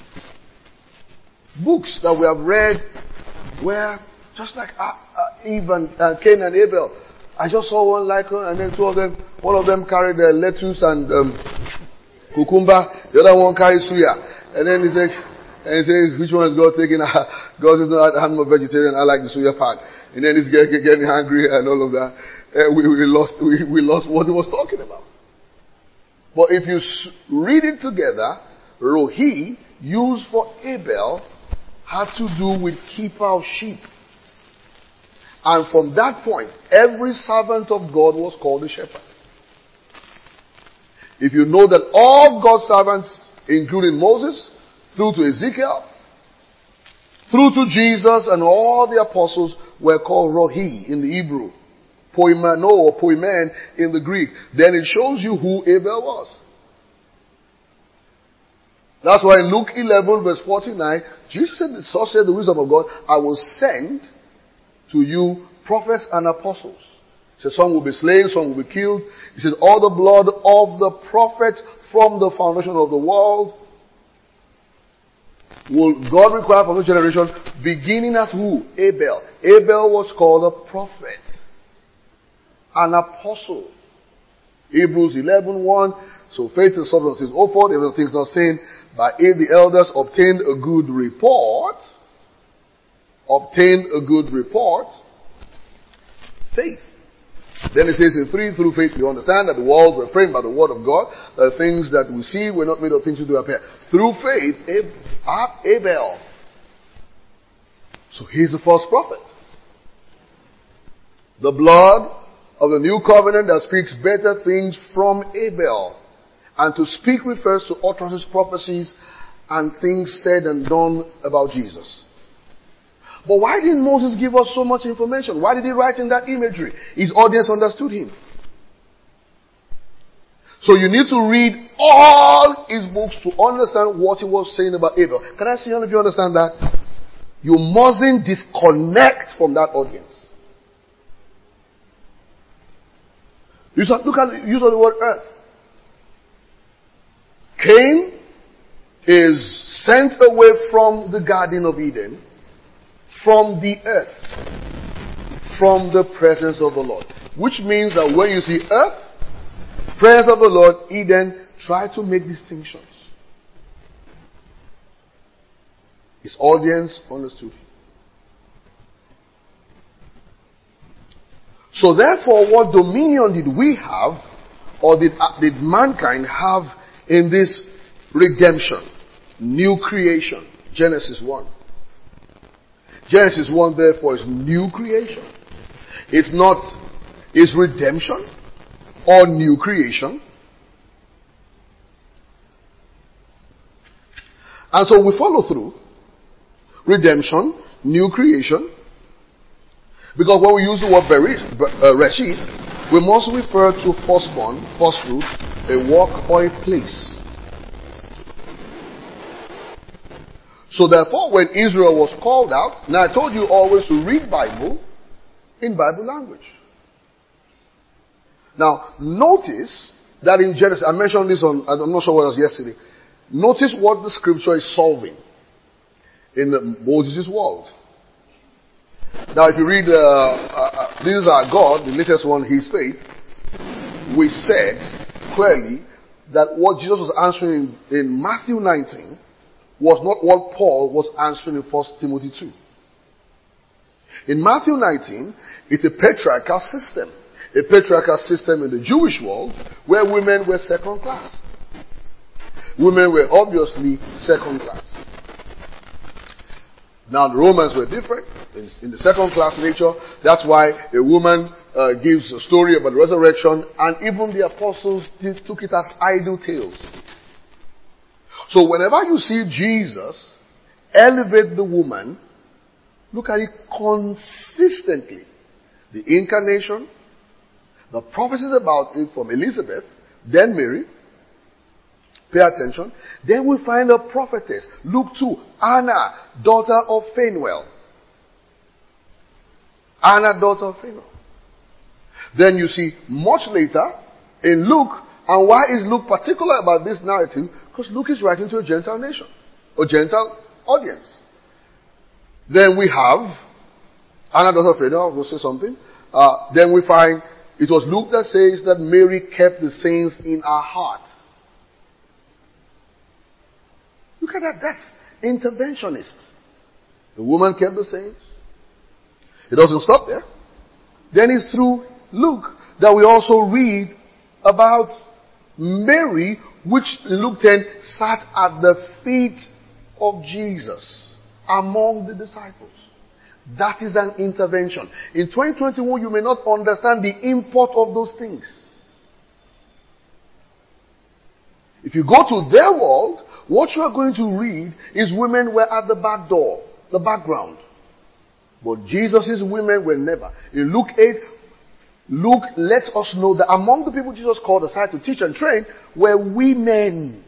Books that we have read where just like Eve and Cain and Abel. I just saw one like her and then one of them carried lettuce and cucumber, the other one carried suya. And then he said, which one is God taking? God says, no, I'm a vegetarian, I like the suya part. And then he's getting hungry and all of that. we lost what he was talking about. But if you read it together, Rohi, used for Abel, had to do with keeper of sheep. And from that point, every servant of God was called a shepherd. If you know that all God's servants, including Moses, through to Ezekiel, through to Jesus and all the apostles, were called Rohi in the Hebrew. Poimano or poimen in the Greek. Then it shows you who Abel was. That's why in Luke 11 verse 49, Jesus said, so said the wisdom of God, I will send to you prophets and apostles. He said, some will be slain, some will be killed. He said, all the blood of the prophets from the foundation of the world will God require from the generation, beginning at who? Abel. Abel was called a prophet, an apostle. Hebrews 11:1. So faith is substance of things hoped for, the things not seen. By it the elders obtained a good report. Obtained a good report. Faith. Then it says in 3, through faith we understand that the worlds were framed by the word of God. The things that we see were not made of things that do appear. Through faith, Abel. So he's the first prophet. The blood of the new covenant that speaks better things from Abel. And to speak refers to utterances, prophecies, and things said and done about Jesus. But why didn't Moses give us so much information? Why did he write in that imagery? His audience understood him. So you need to read all his books to understand what he was saying about Abel. Can I see all of you understand that? You mustn't disconnect from that audience. Look at the use of the word earth. Cain is sent away from the Garden of Eden, from the earth, from the presence of the Lord. Which means that when you see earth, presence of the Lord, Eden, try to make distinctions. His audience understood him. So therefore, what dominion did we have, or did mankind have in this redemption, new creation? Genesis 1. Genesis 1 therefore is new creation. It's not, it's redemption or new creation. And so we follow through. Redemption, new creation. Because when we use the word Reshit, we must refer to firstborn, first fruit, a work or a place. So therefore, when Israel was called out, now I told you always to read Bible in Bible language. Now, notice that in Genesis, I mentioned this on, I'm not sure what it was yesterday. Notice what the scripture is solving in Moses' world. Now, if you read, this is our God, the latest one, His faith, we said clearly that what Jesus was answering in Matthew 19 was not what Paul was answering in 1 Timothy 2. In Matthew 19, it's a patriarchal system. A patriarchal system in the Jewish world where women were second class. Women were obviously second class. Now the Romans were different in the second class nature. That's why a woman gives a story about the resurrection, and even the apostles took it as idle tales. So whenever you see Jesus elevate the woman, look at it consistently. The incarnation, the prophecies about it from Elizabeth, then Mary. Pay attention. Then we find a prophetess. Luke 2, Anna, daughter of Phanuel. Anna, daughter of Phanuel. Then you see much later in Luke, and why is Luke particular about this narrative? Because Luke is writing to a Gentile nation, or Gentile audience. Then we have Anna, daughter of Phanuel, will say something. Then we find it was Luke that says that Mary kept the saints in her heart. Look at that. That's interventionist. The woman kept the saints. It doesn't stop there. Then it's through Luke that we also read about Mary, which in Luke 10 sat at the feet of Jesus among the disciples. That is an intervention. In 2021, you may not understand the import of those things. If you go to their world, what you are going to read is women were at the back door, the background. But Jesus' women were never. In Luke 8, Luke lets us know that among the people Jesus called aside to teach and train were women.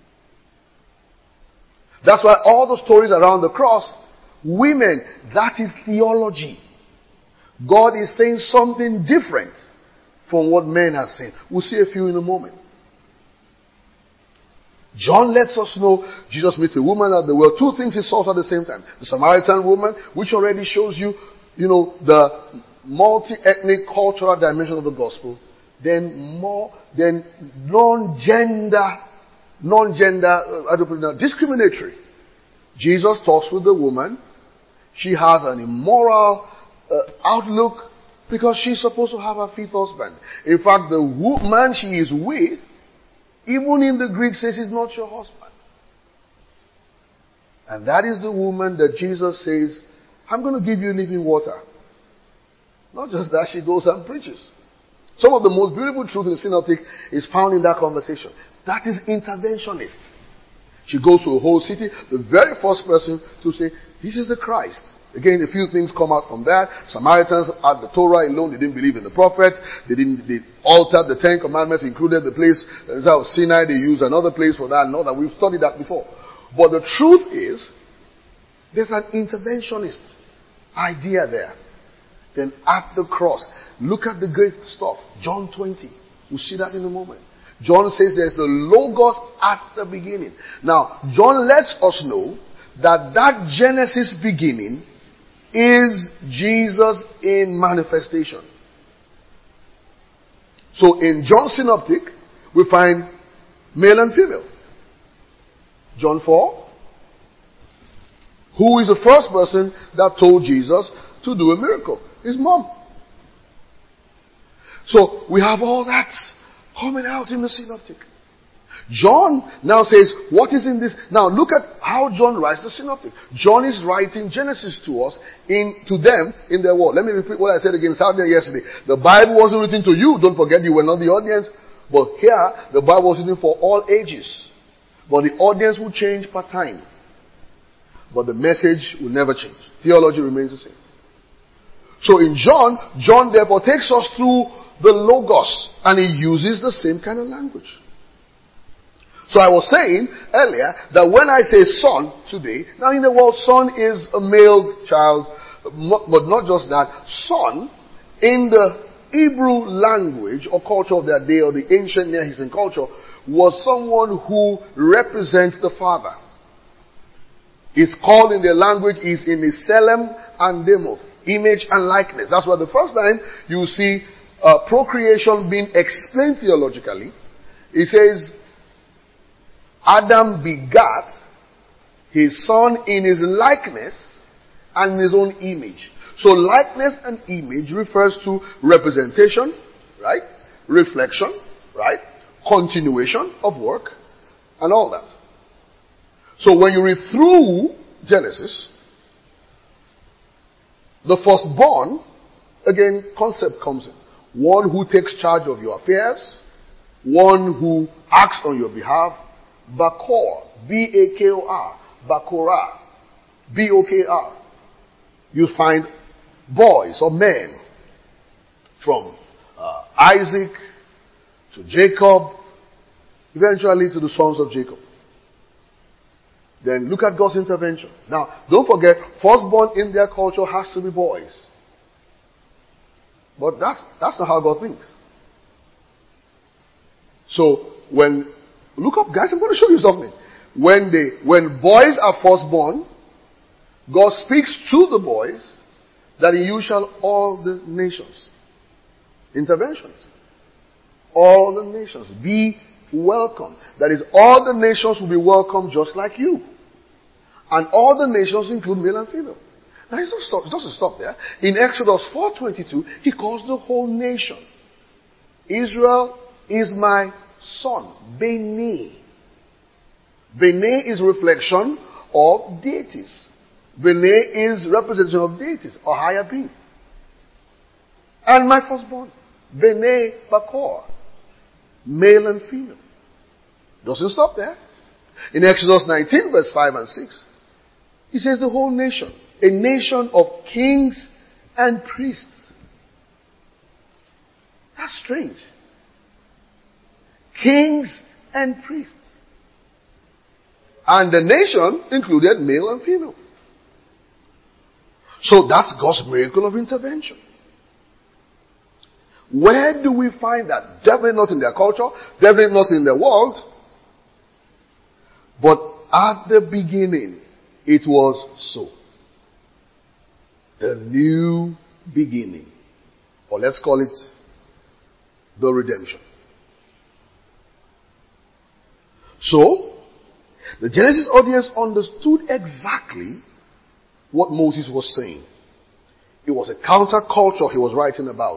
That's why all the stories around the cross, women, that is theology. God is saying something different from what men are saying. We'll see a few in a moment. John lets us know Jesus meets a woman at the well. Two things he saw at the same time. The Samaritan woman, which already shows you, the multi-ethnic cultural dimension of the gospel. Then discriminatory. Jesus talks with the woman. She has an immoral outlook because she's supposed to have a fit husband. In fact, the man she is with, even in the Greek, says he's not your husband. And that is the woman that Jesus says, I'm going to give you living water. Not just that, she goes and preaches. Some of the most beautiful truth in the synoptic is found in that conversation. That is interventionist. She goes to a whole city, the very first person to say, this is the Christ. Again, a few things come out from that. Samaritans at the Torah alone, they didn't believe in the prophets. They altered the 10 Commandments, included the place of Sinai. They used another place for that. Know that we've studied that before. But the truth is, there's an interventionist idea there. Then at the cross, look at the great stuff. John 20. We'll see that in a moment. John says there's a Logos at the beginning. Now, John lets us know that Genesis beginning is Jesus in manifestation. So in John's synoptic, we find male and female. John 4. Who is the first person that told Jesus to do a miracle? His mom. So we have all that coming out in the synoptic. John now says, what is in this? Now look at how John writes the synoptic. John is writing Genesis to us, to them in their world. Let me repeat what I said against Saturday yesterday. The Bible wasn't written to you. Don't forget you were not the audience. But here, the Bible was written for all ages. But the audience will change per time. But the message will never change. Theology remains the same. So in John therefore takes us through the Logos. And he uses the same kind of language. So I was saying earlier that when I say son today, now in the world son is a male child, but not just that. Son in the Hebrew language or culture of that day or the ancient Near Eastern culture was someone who represents the father. It's called in their language is in the Selem and Demoth, image and likeness. That's why the first time you see procreation being explained theologically, it says Adam begat his son in his likeness and in his own image. So likeness and image refers to representation, right? Reflection, right? Continuation of work and all that. So when you read through Genesis, the firstborn, again, concept comes in. One who takes charge of your affairs, one who acts on your behalf. Bakor, B-A-K-O-R, Bakora, B-O-K-R. You find boys or men from Isaac to Jacob, eventually to the sons of Jacob. Then look at God's intervention. Now, don't forget, firstborn in their culture has to be boys. But that's not how God thinks. So, look up guys, I'm going to show you something. When boys are firstborn, God speaks to the boys that in you shall all the nations. Interventions. All the nations be welcome. That is, all the nations will be welcome just like you. And all the nations include male and female. Now it doesn't stop there. In Exodus 4:22, he calls the whole nation. Israel is my son. Bene. Bene is reflection of deities. Bene is representation of deities or higher being. And my firstborn. Bene Bakor. Male and female. Doesn't stop there. In Exodus 19 verse 5 and 6, he says the whole nation. A nation of kings and priests. That's strange. Kings and priests. And the nation included male and female. So that's God's miracle of intervention. Where do we find that? Definitely not in their culture, definitely not in their world. But at the beginning, it was so. The new beginning. Or let's call it the redemption. So, the Genesis audience understood exactly what Moses was saying. It was a counterculture he was writing about.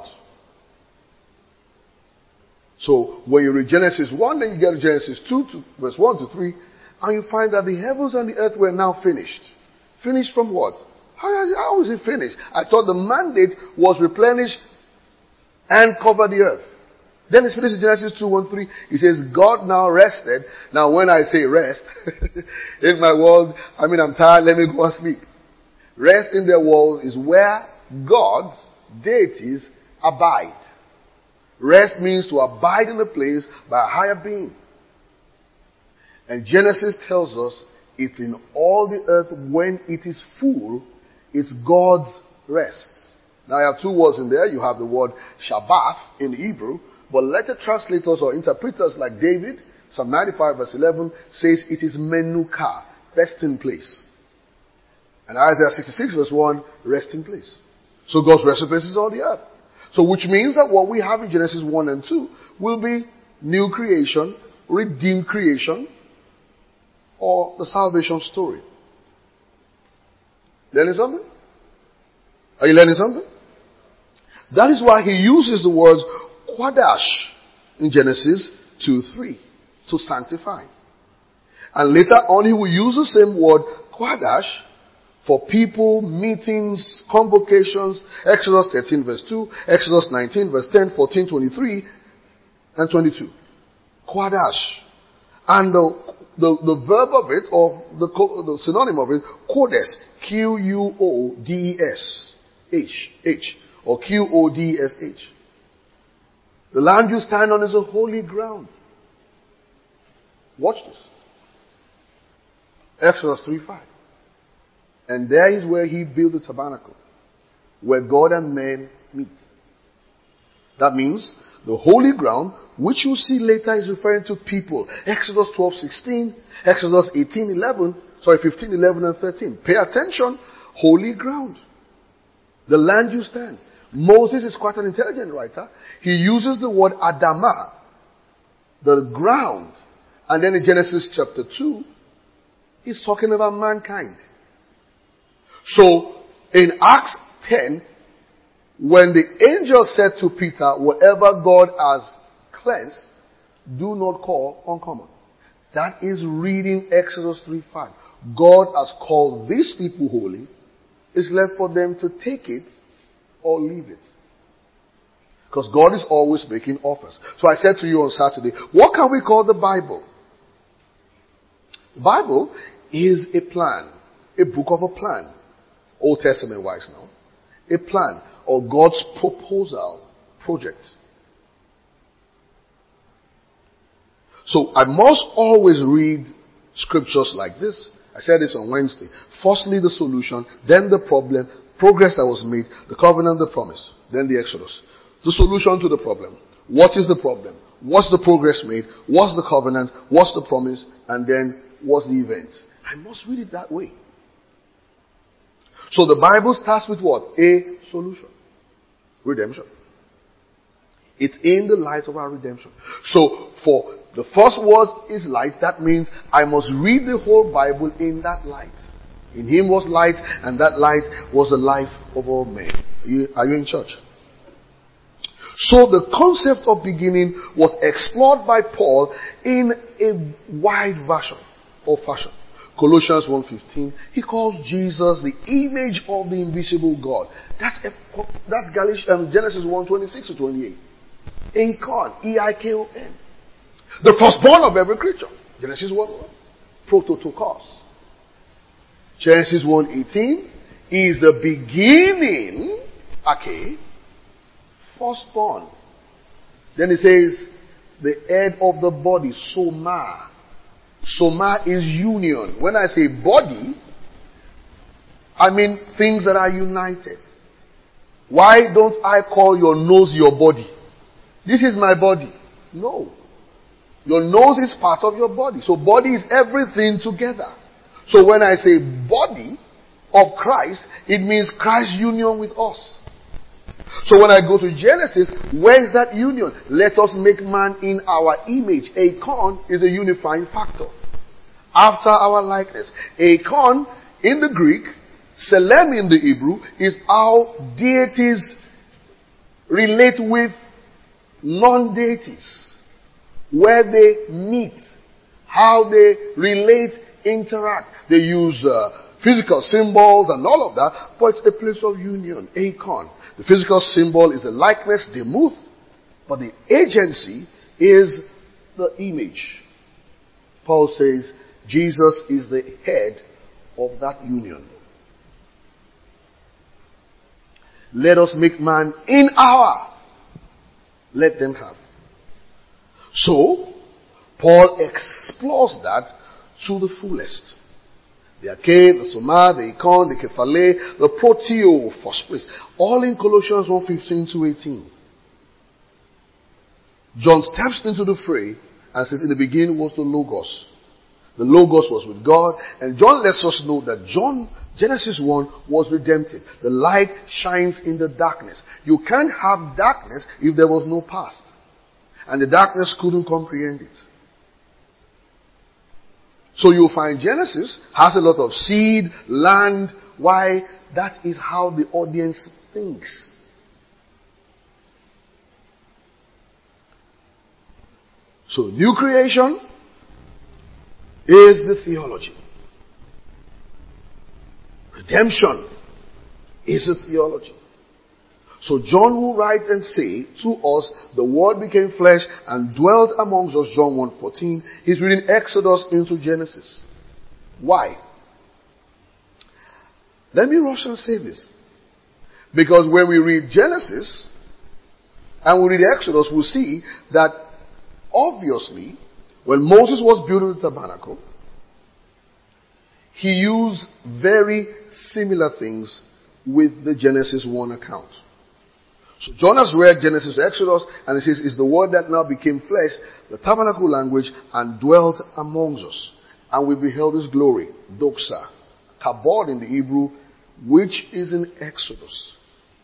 So, when you read Genesis 1, then you get to Genesis 2, to verse 1 to 3, and you find that the heavens and the earth were now finished. Finished from what? How is it finished? I thought the mandate was replenish and cover the earth. Then it's finished in Genesis 2:1-3. He says, God now rested. Now when I say rest, in my world, I'm tired, let me go and sleep. Rest in their world is where God's deities abide. Rest means to abide in a place by a higher being. And Genesis tells us it's in all the earth when it is full, it's God's rest. Now I have two words in there. You have the word Shabbath in Hebrew, but letter translators or interpreters like David, Psalm 95 verse 11, says it is Menukah, resting place. And Isaiah 66 verse 1, resting place. So God's resting place is all the earth. So which means that what we have in Genesis 1 and 2 will be new creation, redeemed creation, or the salvation story. Learning something? Are you learning something? That is why he uses the words Quadash in Genesis 2:3 to sanctify. And later on he will use the same word Quadash for people, meetings, convocations. Exodus 13 verse 2, Exodus 19 verse 10, 14, 23, and 22. Quadash. And the verb of it, or the synonym of it, Qodes, Q-U-O-D-E-S-H, or Q-O-D-S-H. The land you stand on is a holy ground. Watch this. Exodus 3:5. And there is where he built the tabernacle, where God and men meet. That means the holy ground, which you see later, is referring to people. Exodus 12:16, Exodus 15, 11, and 13. Pay attention. Holy ground. The land you stand. Moses is quite an intelligent writer. He uses the word Adamah, the ground. And then in Genesis chapter 2, he's talking about mankind. So, in Acts 10, when the angel said to Peter, whatever God has cleansed, do not call uncommon. That is reading Exodus 3:5. God has called these people holy. It's left for them to take it or leave it. Because God is always making offers. So I said to you on Saturday, what can we call the Bible? The Bible is a plan. A book of a plan. Old Testament wise now. A plan or God's proposal, project. So I must always read scriptures like this. I said this on Wednesday. Firstly, the solution, then the problem, progress that was made, the covenant, the promise, then the Exodus. The solution to the problem. What is the problem? What's the progress made? What's the covenant? What's the promise? And then what's the event? I must read it that way. So the Bible starts with what? A solution. Redemption. It's in the light of our redemption. So for the first word is light. That means I must read the whole Bible in that light. In him was light, and that light was the life of all men. Are you in church? So the concept of beginning was explored by Paul in a wide version or fashion. Colossians 1:15, he calls Jesus the image of the invisible God. That's Genesis 1:26 to 28. Eikon, E-I-K-O-N. The firstborn of every creature. Genesis 1:1. Prototokos. Genesis 1:18 is the beginning, okay, firstborn. Then it says, the head of the body, soma. Soma is union. When I say body, I mean things that are united. Why don't I call your nose your body? This is my body. No. Your nose is part of your body. So body is everything together. So when I say body of Christ, it means Christ's union with us. So when I go to Genesis, where is that union? Let us make man in our image. Eikon is a unifying factor. After our likeness. Eikon in the Greek, Selem in the Hebrew, is how deities relate with non-deities. Where they meet. How they relate, interact. They use physical symbols and all of that, but it's a place of union. Eikon. The physical symbol is a likeness, demuth, but the agency is the image. Paul says Jesus is the head of that union. Let us make man in our. Let them have. So, Paul explores that to the fullest. The Arche, the Soma, the Eikon, the Kephale, the Proteo, first place. All in Colossians 1:15 to 18. John steps into the fray and says, in the beginning was the Logos. The Logos was with God. And John lets us know that Genesis 1 was redemptive. The light shines in the darkness. You can't have darkness if there was no past. And the darkness couldn't comprehend it. So you'll find Genesis has a lot of seed, land. Why? That is how the audience thinks. So new creation is the theology. Redemption is the theology. So John will write and say to us, the Word became flesh and dwelt amongst us, John 1:14. He's reading Exodus into Genesis. Why? Let me rush and say this. Because when we read Genesis and we read Exodus, we'll see that obviously, when Moses was building the tabernacle, he used very similar things with the Genesis 1 account. So John has read Genesis to Exodus, and it says, it's the Word that now became flesh, the tabernacle language, and dwelt amongst us. And we beheld his glory, doxa, kabod in the Hebrew, which is in Exodus.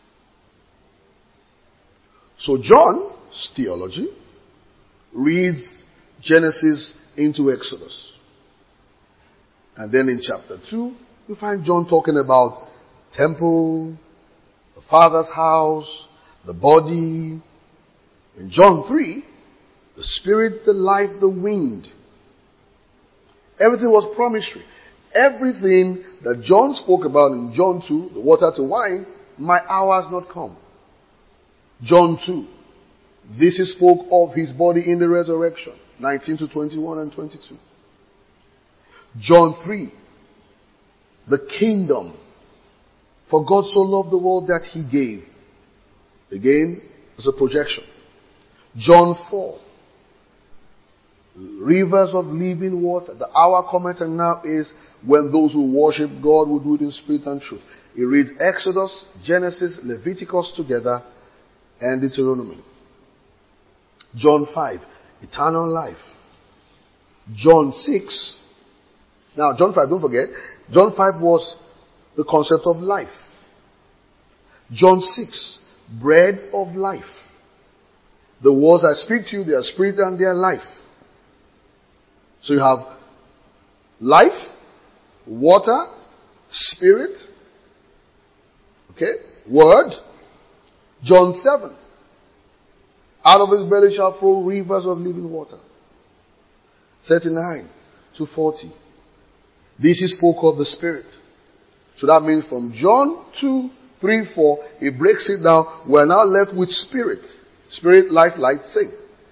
So John's theology reads Genesis into Exodus. And then in chapter 2, we find John talking about temple, the Father's house, the body. In John 3, the Spirit, the life, the wind. Everything was promissory. Everything that John spoke about in John 2, the water to wine, my hour has not come. John 2, this he spoke of his body in the resurrection. 19 to 21 and 22. John 3, the kingdom. For God so loved the world that he gave. Again, it's a projection. John 4, rivers of living water. The hour cometh and now is when those who worship God will do it in spirit and truth. He reads Exodus, Genesis, Leviticus together, and Deuteronomy. John 5, eternal life. John 6, now John 5, don't forget, John 5 was the concept of life. John 6, bread of life. The words I speak to you, they are spirit and they are life. So you have life, water, Spirit. Okay. Word. John 7. Out of his belly shall flow rivers of living water. 39 to 40. This he spoke of the Spirit. So that means from John 2, 3, 4, he breaks it down. We're now left with Spirit. Spirit, life, light, sing.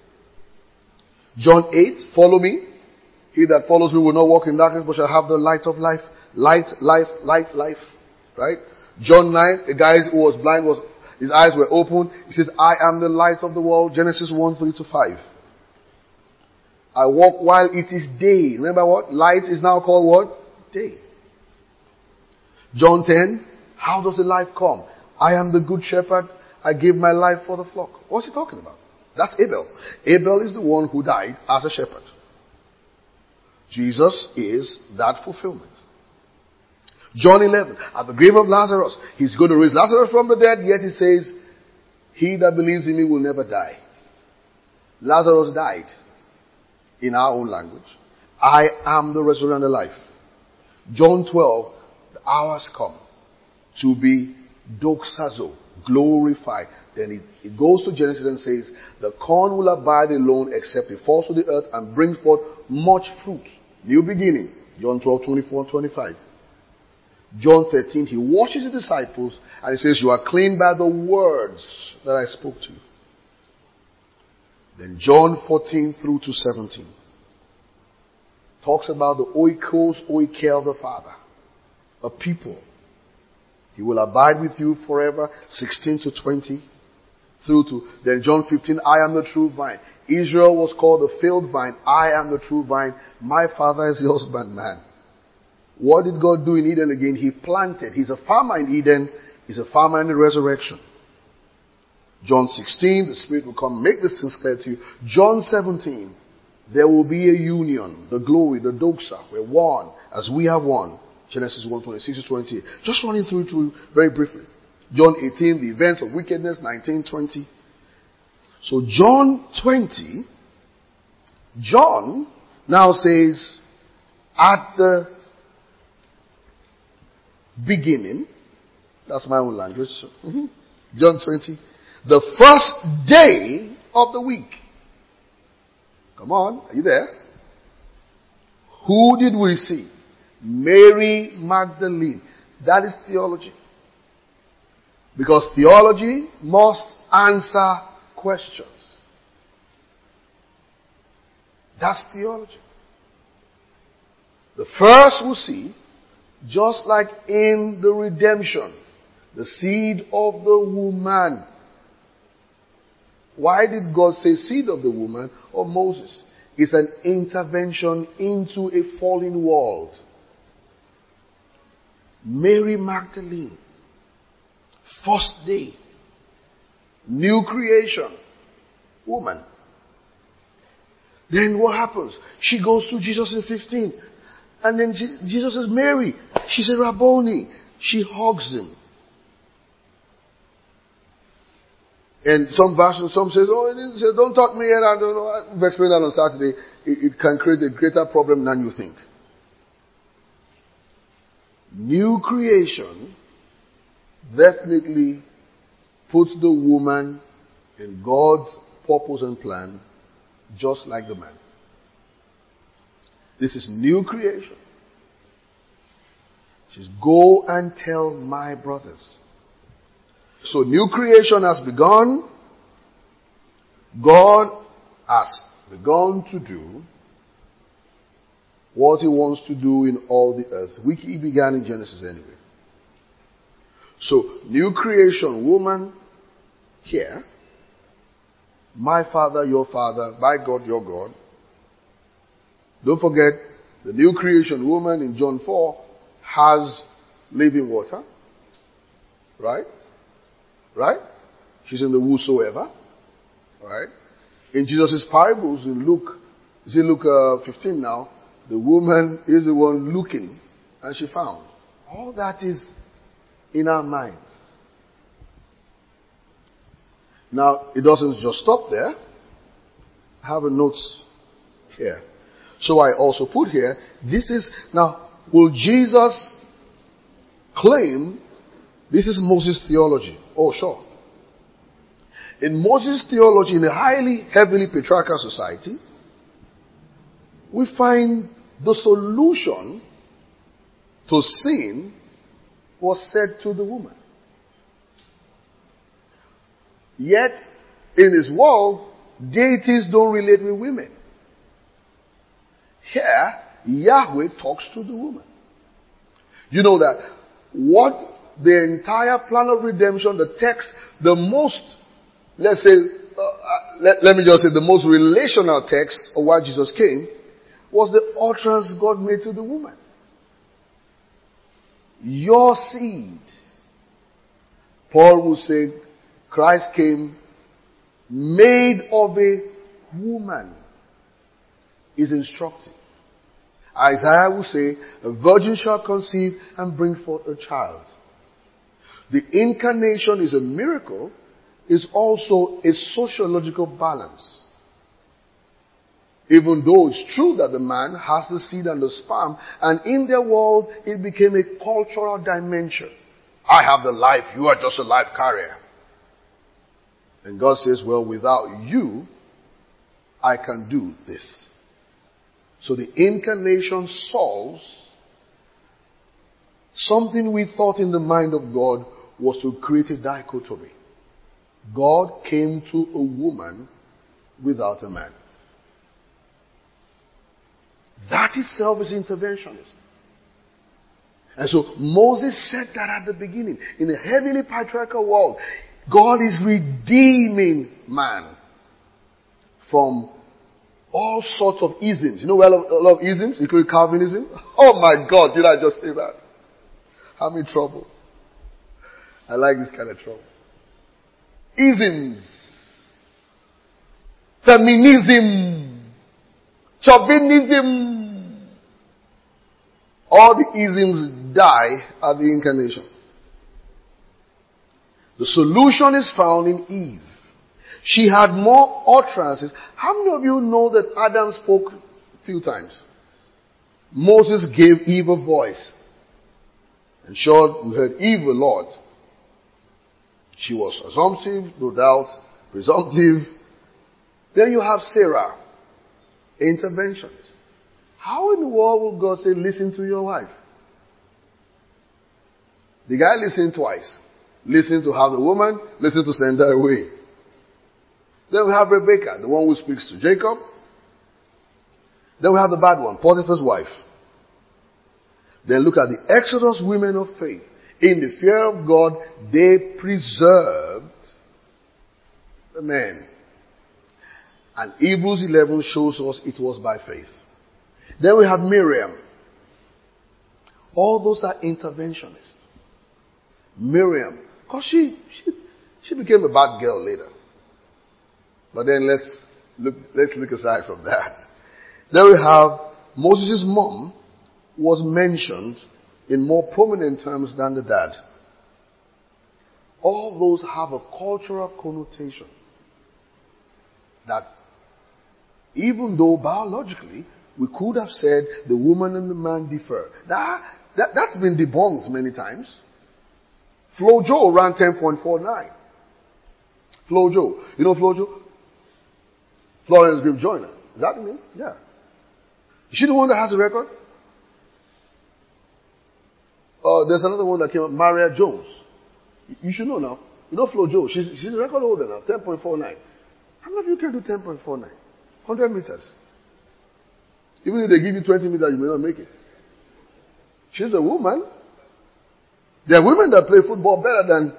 John 8, follow me. He that follows me will not walk in darkness, but shall have the light of life. Light, life, light, life. Right? John 9, the guy who was blind, his eyes were open. He says, I am the light of the world. Genesis 1, 3 to 5. I walk while it is day. Remember what? Light is now called what? Day. John 10, how does the life come? I am the good shepherd. I give my life for the flock. What's he talking about? That's Abel. Abel is the one who died as a shepherd. Jesus is that fulfillment. John 11, at the grave of Lazarus, he's going to raise Lazarus from the dead, yet he says, he that believes in me will never die. Lazarus died. In our own language. I am the resurrection and the life. John 12, the hour has come to be doxazo, glorified. Then it goes to Genesis and says, the corn will abide alone except it falls to the earth and brings forth much fruit. New beginning. John 12, 24 and 25. John 13, he washes the disciples and he says, you are clean by the words that I spoke to you. Then John 14 through to 17 talks about the oikos, oike of the Father, a people. He will abide with you forever, 16 to 20, through to, then John 15, I am the true vine. Israel was called the failed vine. I am the true vine. My Father is the husbandman. What did God do in Eden again? He planted. He's a farmer in Eden. He's a farmer in the resurrection. John 16, the Spirit will come make this things clear to you. John 17, there will be a union, the glory, the doxa. We're one as we have one. Genesis 1, 26 to 28. Just running through it very briefly. John 18, the events of wickedness, 19, 20. So John 20, John now says, at the beginning, that's my own language. John 20. The first day of the week. Come on, are you there? Who did we see? Mary Magdalene. That is theology. Because theology must answer questions. That's theology. The first we'll see, just like in the redemption, the seed of the woman. Why did God say seed of the woman or Moses? It's an intervention into a fallen world. Mary Magdalene. First day. New creation. Woman. Then what happens? She goes to Jesus in 15. And then Jesus says, Mary. She said, Rabboni. She hugs him. And some versions, some says, don't talk me yet. I don't know. We've explained that on Saturday. It can create a greater problem than you think. New creation definitely puts the woman in God's purpose and plan, just like the man. This is new creation. She says, go and tell my brothers. So new creation has begun. God has begun to do what he wants to do in all the earth, which he began in Genesis anyway. So new creation, woman, here. My Father, your Father, my God, your God. Don't forget, the new creation woman in John 4 has living water. Right? Right? She's in the whosoever. Right? In Jesus' parables in Luke, is it Luke 15 now? The woman is the one looking and she found. All that is in our minds. Now, it doesn't just stop there. I have a note here. So I also put here, this is, now, will Jesus claim this is Moses' theology. Oh, sure. In Moses' theology, in a heavily patriarchal society, we find the solution to sin was said to the woman. Yet, in his world, deities don't relate with women. Here, Yahweh talks to the woman. You know that what the entire plan of redemption, the text, the most, let's say, let me just say, the most relational text of why Jesus came was the utterance God made to the woman. Your seed. Paul would say, Christ came made of a woman. Is instructive. Isaiah will say, a virgin shall conceive and bring forth a child. The incarnation is a miracle, is also a sociological balance. Even though it's true that the man has the seed and the sperm, and in their world it became a cultural dimension. I have the life, you are just a life carrier. And God says, well, without you, I can do this. So the incarnation solves something we thought in the mind of God was to create a dichotomy. God came to a woman without a man. That itself is interventionist. And so Moses said that at the beginning. In a heavily patriarchal world, God is redeeming man from all sorts of isms. You know a lot of isms, including Calvinism? Oh my God, did I just say that? I'm in trouble. I like this kind of trouble. Isms. Feminism. Chauvinism. All the isms die at the incarnation. The solution is found in Eve. She had more utterances. How many of you know that Adam spoke a few times? Moses gave Eve a voice. And sure, we heard Eve a lot. She was assumptive, no doubt, presumptive. Then you have Sarah, interventionist. How in the world will God say, listen to your wife? The guy listened twice. Listen to have the woman, listen to send her away. Then we have Rebecca, the one who speaks to Jacob. Then we have the bad one, Potiphar's wife. Then look at the Exodus women of faith. In the fear of God, they preserved the men. And Hebrews 11 shows us it was by faith. Then we have Miriam. All those are interventionists. Miriam, because she became a bad girl later. But then let's look aside from that. Then we have Moses' mom was mentioned in more prominent terms than the dad. All those have a cultural connotation that even though biologically we could have said the woman and the man differ. That's been debunked many times. Flojo ran 10.49. Flojo. You know Flojo? Florence Grimm Joyner. Is that the name? Yeah. Is she the one that has the record? There's another one that came up, Maria Jones. You should know now. You know Flojo. She's a record holder now, 10.49. How many of you can do 10.49? 100 meters. Even if they give you 20 meters, you may not make it. She's a woman. There are women that play football better than...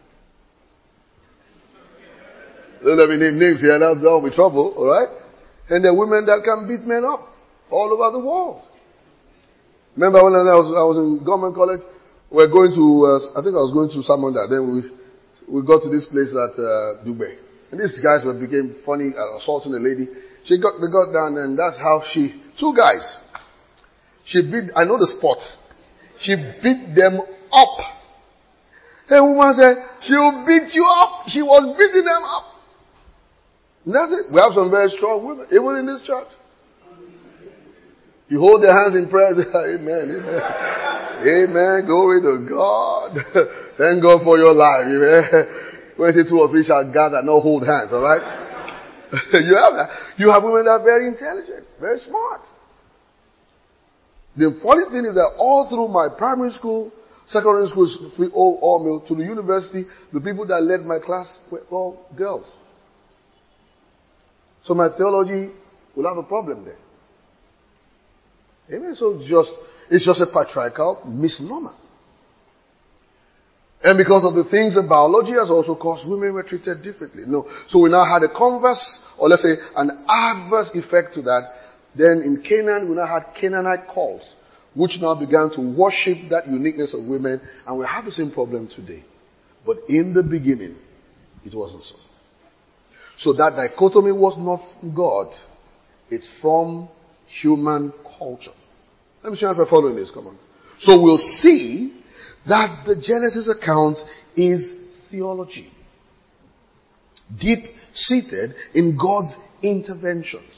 Don't let me name names here, that'll be trouble, alright? And there are women that can beat men up all over the world. Remember when I was in government college? We were going to, I think I was going to Samanda. Then we got to this place at Dubai. And these guys became funny, assaulting a lady. They got down and that's how two guys. I know the spot. She beat them up. The woman said, she'll beat you up. She was beating them up. And that's it. We have some very strong women, even in this church. You hold their hands in prayer, say, amen, amen. Amen. Glory to God. Thank God for your life. Amen. When say 2 or 3 shall gather, no hold hands. All right. You have that. You have women that are very intelligent, very smart. The funny thing is that all through my primary school, secondary school, all male, to the university, the people that led my class were all girls. So my theology will have a problem there. Amen. So it's just a patriarchal misnomer. And because of the things that biology has also caused, women were treated differently. No. So we now had a converse, or let's say an adverse effect to that. Then in Canaan, we now had Canaanite cults, which now began to worship that uniqueness of women, and we have the same problem today. But in the beginning, it wasn't so. So that dichotomy was not from God. It's from human culture. Let me see if I'm following this. Come on. So we'll see that the Genesis account is theology. Deep-seated in God's interventions.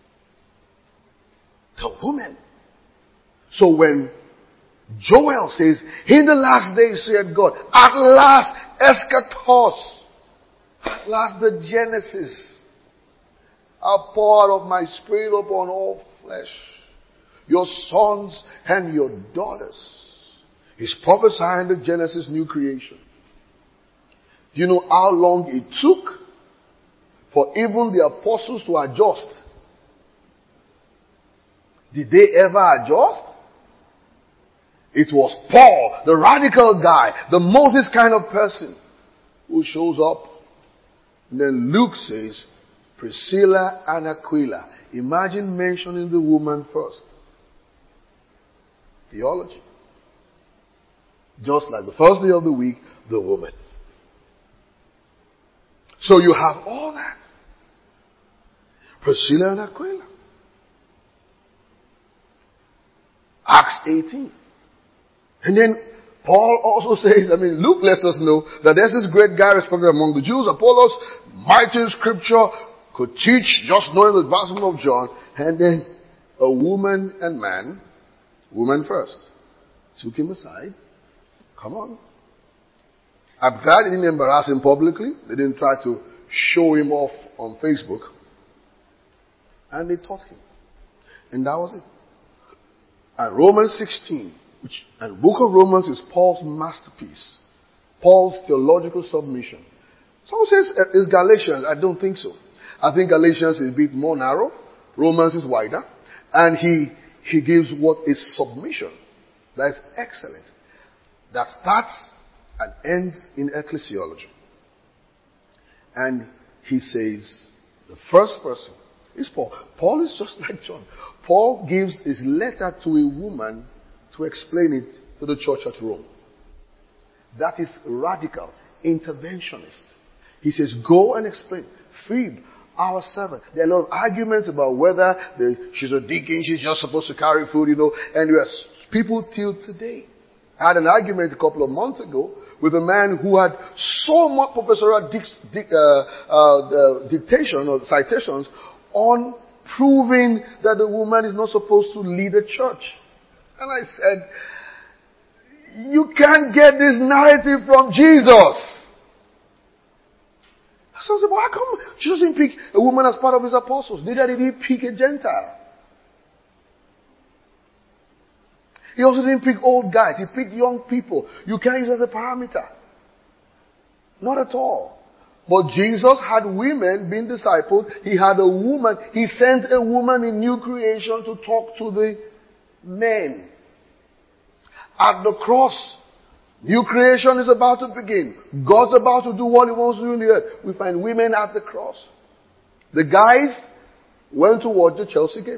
The woman. So when Joel says, in the last days, said God, at last, eschatos, at last the Genesis, I'll pour out of my spirit upon all flesh, your sons and your daughters. He's prophesying the Genesis new creation. Do you know how long it took for even the apostles to adjust? Did they ever adjust? It was Paul, the radical guy, the Moses kind of person, who shows up. And then Luke says, Priscilla and Aquila. Imagine mentioning the woman first. Theology. Just like the first day of the week, the woman. So you have all that. Priscilla and Aquila. Acts 18. And then Paul also says, Luke lets us know that there's this great guy respected among the Jews, Apollos, mighty in scripture, could teach just knowing the baptism of John, and then a woman and man, woman first, took him aside. Come on. I'm glad they didn't embarrass him publicly. They didn't try to show him off on Facebook. And they taught him. And that was it. And Romans 16, and book of Romans is Paul's masterpiece. Paul's theological submission. Someone says it's Galatians. I don't think so. I think Galatians is a bit more narrow. Romans is wider. And he gives what is submission. That is excellent. That starts and ends in ecclesiology. And he says, the first person is Paul. Paul is just like John. Paul gives his letter to a woman to explain it to the church at Rome. That is radical, interventionist. He says, go and explain. Feed our servant. There are a lot of arguments about whether she's a deacon, she's just supposed to carry food, and there are people till today. I had an argument a couple of months ago with a man who had so much professorial dictation or citations on proving that the woman is not supposed to lead a church. And I said, you can't get this narrative from Jesus. So I said, well, how come Jesus didn't pick a woman as part of his apostles? Neither did he pick a Gentile. He also didn't pick old guys. He picked young people. You can't use it as a parameter. Not at all. But Jesus had women being discipled. He had a woman. He sent a woman in new creation to talk to the men. At the cross, new creation is about to begin. God's about to do what he wants to do in the earth. We find women at the cross. The guys went to watch the Chelsea game.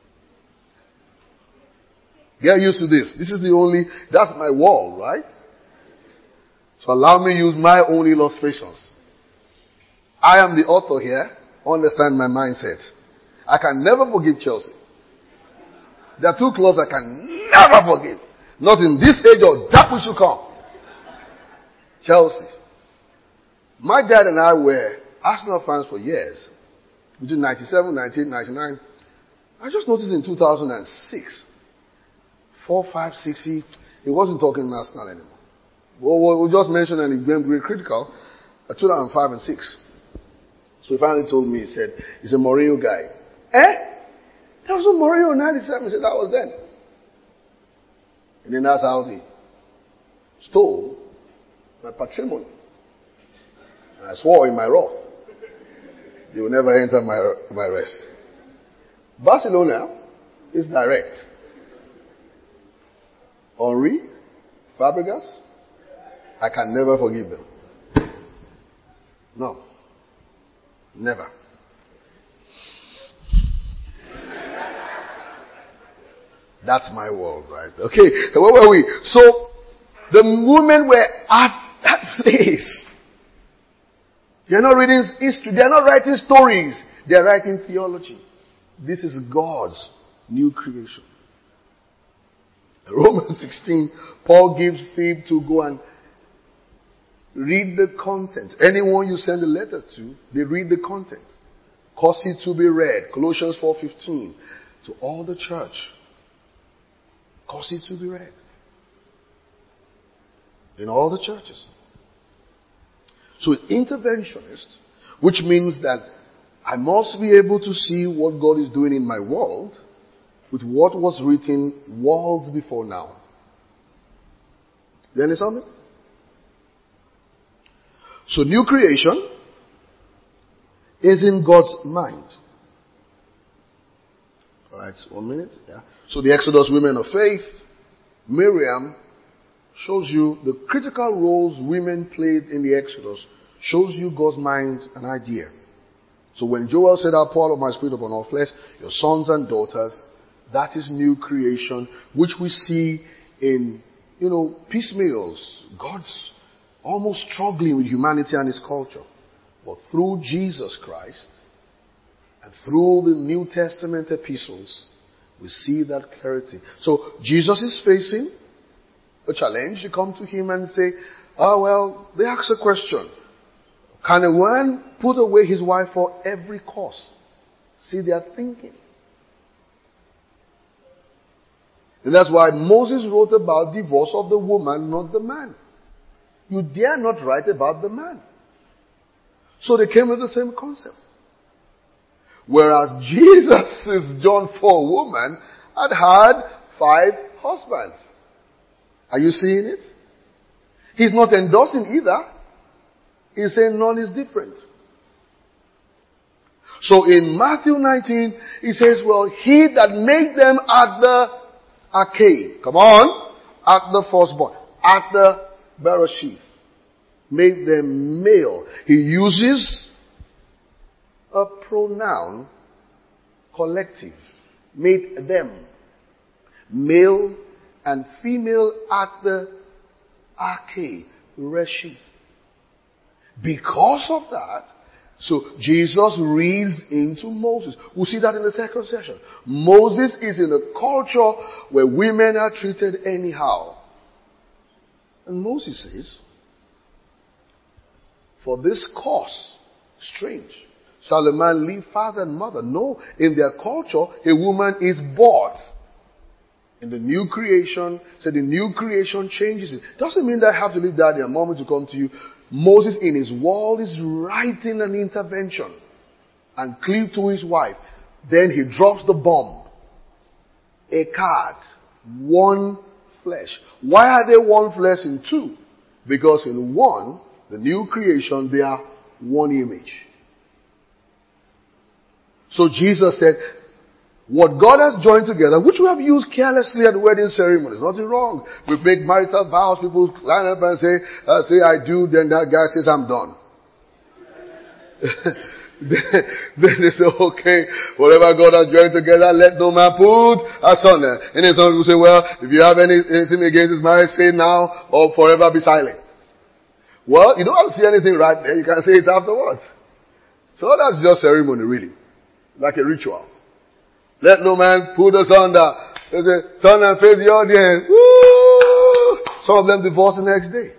Get used to this. This is that's my wall, right? So allow me to use my own illustrations. I am the author here. Understand my mindset. I can never forgive Chelsea. There are two clubs I can never forgive. Not in this age or that which will come. Chelsea. My dad and I were Arsenal fans for years. Between 97, 1999. I just noticed in 2006, 4, 5, 6, He wasn't talking national anymore. We just mentioned and he became very critical at 2005 and 6. So he finally told me, he said, he's a Morio guy. That was a Morio in 97. He said, that was then. And then that's how they stole my patrimony. And I swore in my wrath, they will never enter my rest. Barcelona is direct. Henri, Fabregas, I can never forgive them. No. Never. That's my world, right? Okay, where were we? So, the women were at that place. They're not reading history. They're not writing stories. They're writing theology. This is God's new creation. In Romans 16, Paul gives Phoebe to go and read the contents. Anyone you send a letter to, they read the contents. Cause it to be read. Colossians 4:15. To all the church. Cause it to be read. In all the churches. So interventionist, which means that I must be able to see what God is doing in my world with what was written worlds before now. You understand me? So new creation is in God's mind. Alright, 1 minute. Yeah. So the Exodus women of faith, Miriam, shows you the critical roles women played in the Exodus, shows you God's mind and idea. So when Joel said, I'll pour out of my spirit upon all flesh, your sons and daughters, that is new creation, which we see in, piecemeals. God's almost struggling with humanity and his culture. But through Jesus Christ, and through the New Testament epistles, we see that clarity. So Jesus is facing a challenge. You come to him and say, they ask a question. Can a man put away his wife for every cause? See, they are thinking. And that's why Moses wrote about divorce of the woman, not the man. You dare not write about the man. So they came with the same concept. Whereas Jesus' John 4 woman had 5 husbands. Are you seeing it? He's not endorsing either. He's saying none is different. So in Matthew 19, he says, he that made them at the arcade. Come on. At the firstborn. At the Bereshith. Made them male. He uses a pronoun collective. Made them male and female at the arcade. Bereshith. Because of that, so Jesus reads into Moses. We'll see that in the second session. Moses is in a culture where women are treated anyhow. And Moses says, for this cause, strange, shall a man leave father and mother? No, in their culture, a woman is bought. In the new creation, so the new creation changes it. Doesn't mean that I have to leave daddy and mommy to come to you. Moses in his world is writing an intervention and cleave to his wife. Then he drops the bomb. A card. One flesh. Why are they one flesh in two? Because in one, the new creation, they are one image. So Jesus said, what God has joined together, which we have used carelessly at wedding ceremonies, nothing wrong. We make marital vows, people line up and say I do, then that guy says I'm done. then they say, okay, whatever God has joined together, let no man put asunder. And then some people say, if you have anything against this marriage, say now or forever be silent. Well, you don't have to say anything right there, you can say it afterwards. So that's just ceremony really, like a ritual. Let no man put us under. They say, turn and face the audience. Woo! Some of them divorce the next day.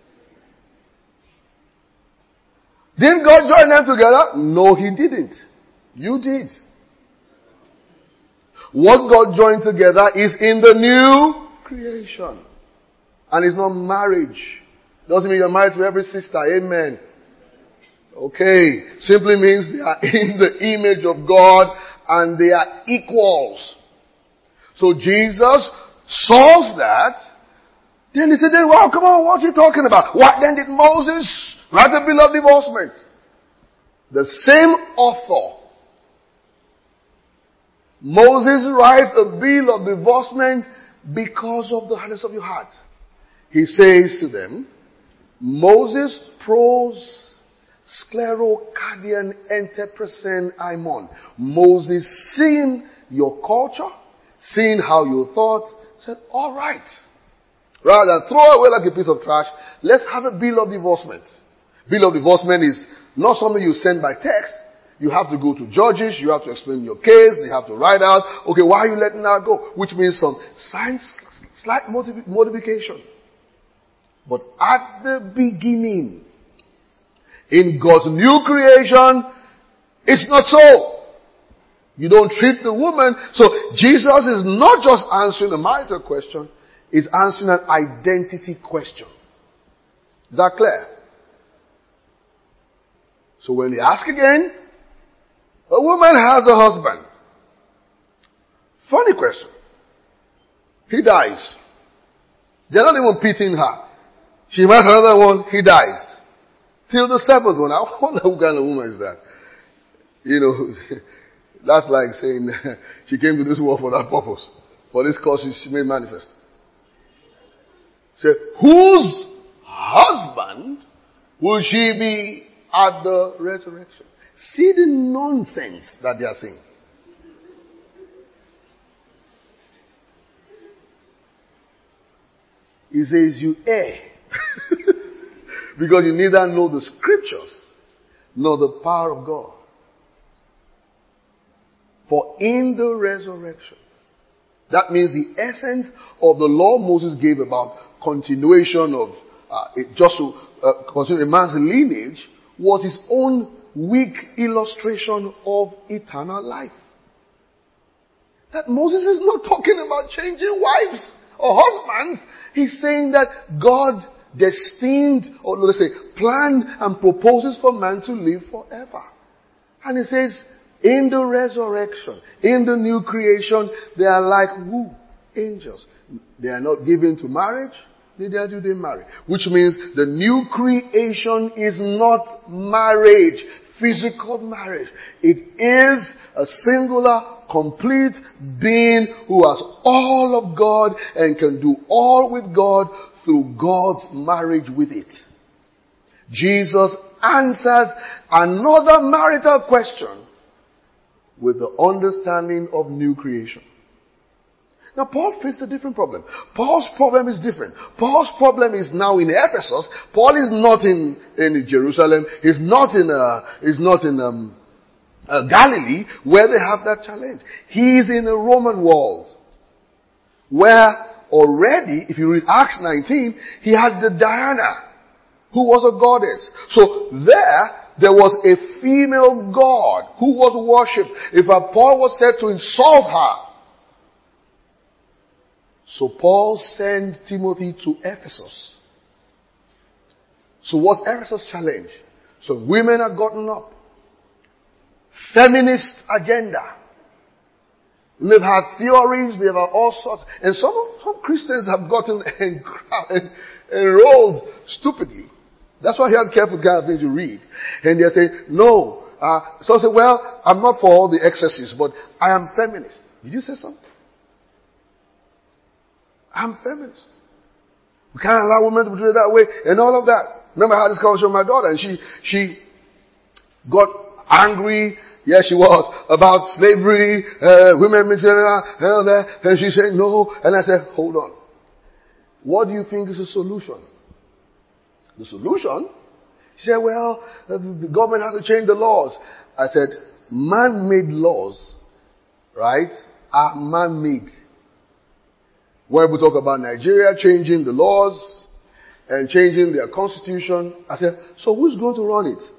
Didn't God join them together? No, he didn't. You did. What God joined together is in the new creation. And it's not marriage. Doesn't mean you're married to every sister. Amen. Okay. Simply means they are in the image of God and they are equals. So Jesus solves that. Then he said, well, come on, what's he talking about? What then did Moses write a bill of divorcement? The same author. Moses writes a bill of divorcement because of the hardness of your heart. He says to them, Moses pros sclerocardian entepresen aimon. Moses, seeing your culture, seeing how you thought, said, all right. Rather than throw away like a piece of trash, let's have a bill of divorcement. Bill of divorcement is not something you send by text. You have to go to judges, you have to explain your case, they have to write out, okay, why are you letting that go? Which means some slight modification. But at the beginning, in God's new creation, it's not so. You don't treat the woman. So Jesus is not just answering a marital question, he's answering an identity question. Is that clear? So when they ask again, a woman has a husband. Funny question. He dies. They're not even pitying her. She has another one, he dies. Till the seventh one. I wonder what kind of woman is that. You know, that's like saying she came to this world for that purpose. For this cause she made manifest. Say, whose husband will she be at the resurrection? See the nonsense that they are saying. He says you err. Because you neither know the scriptures nor the power of God. For in the resurrection, that means the essence of the law Moses gave about continuation of just to continue a man's lineage was his own weak illustration of eternal life. That Moses is not talking about changing wives or husbands. He's saying that God destined, or let's say, planned and proposes for man to live forever. And he says, in the resurrection, in the new creation, they are like who? Angels. They are not given to marriage, neither do they marry. Which means the new creation is not marriage, physical marriage. It is a singular, complete being who has all of God and can do all with God through God's marriage with it. Jesus answers another marital question with the understanding of new creation. Now Paul faced a different problem. Paul's problem is different. Paul's problem is now in Ephesus. Paul is not in Jerusalem. He's not in Galilee, where they have that challenge. He's in a Roman world, where already, if you read Acts 19, he had the Diana, who was a goddess. So there was a female god who was worshipped. If Paul was said to insult her, so Paul sends Timothy to Ephesus. So what's Ephesus' challenge? So women are gotten up. Feminist agenda. They've had theories, they've had all sorts. And some Christians have gotten enrolled stupidly. That's why you have careful kind of things you read. And they say, no. Some say, well, I'm not for all the excesses, but I am feminist. Did you say something? I'm feminist. We can't allow women to do it that way and all of that. Remember I had this conversation with my daughter and she got angry. Yes, she was about slavery, women, and all that. And she said no. And I said, hold on. What do you think is the solution? The solution? She said, well, the government has to change the laws. I said, man-made laws, right, are man-made. When we talk about Nigeria changing the laws and changing their constitution, I said, so who's going to run it?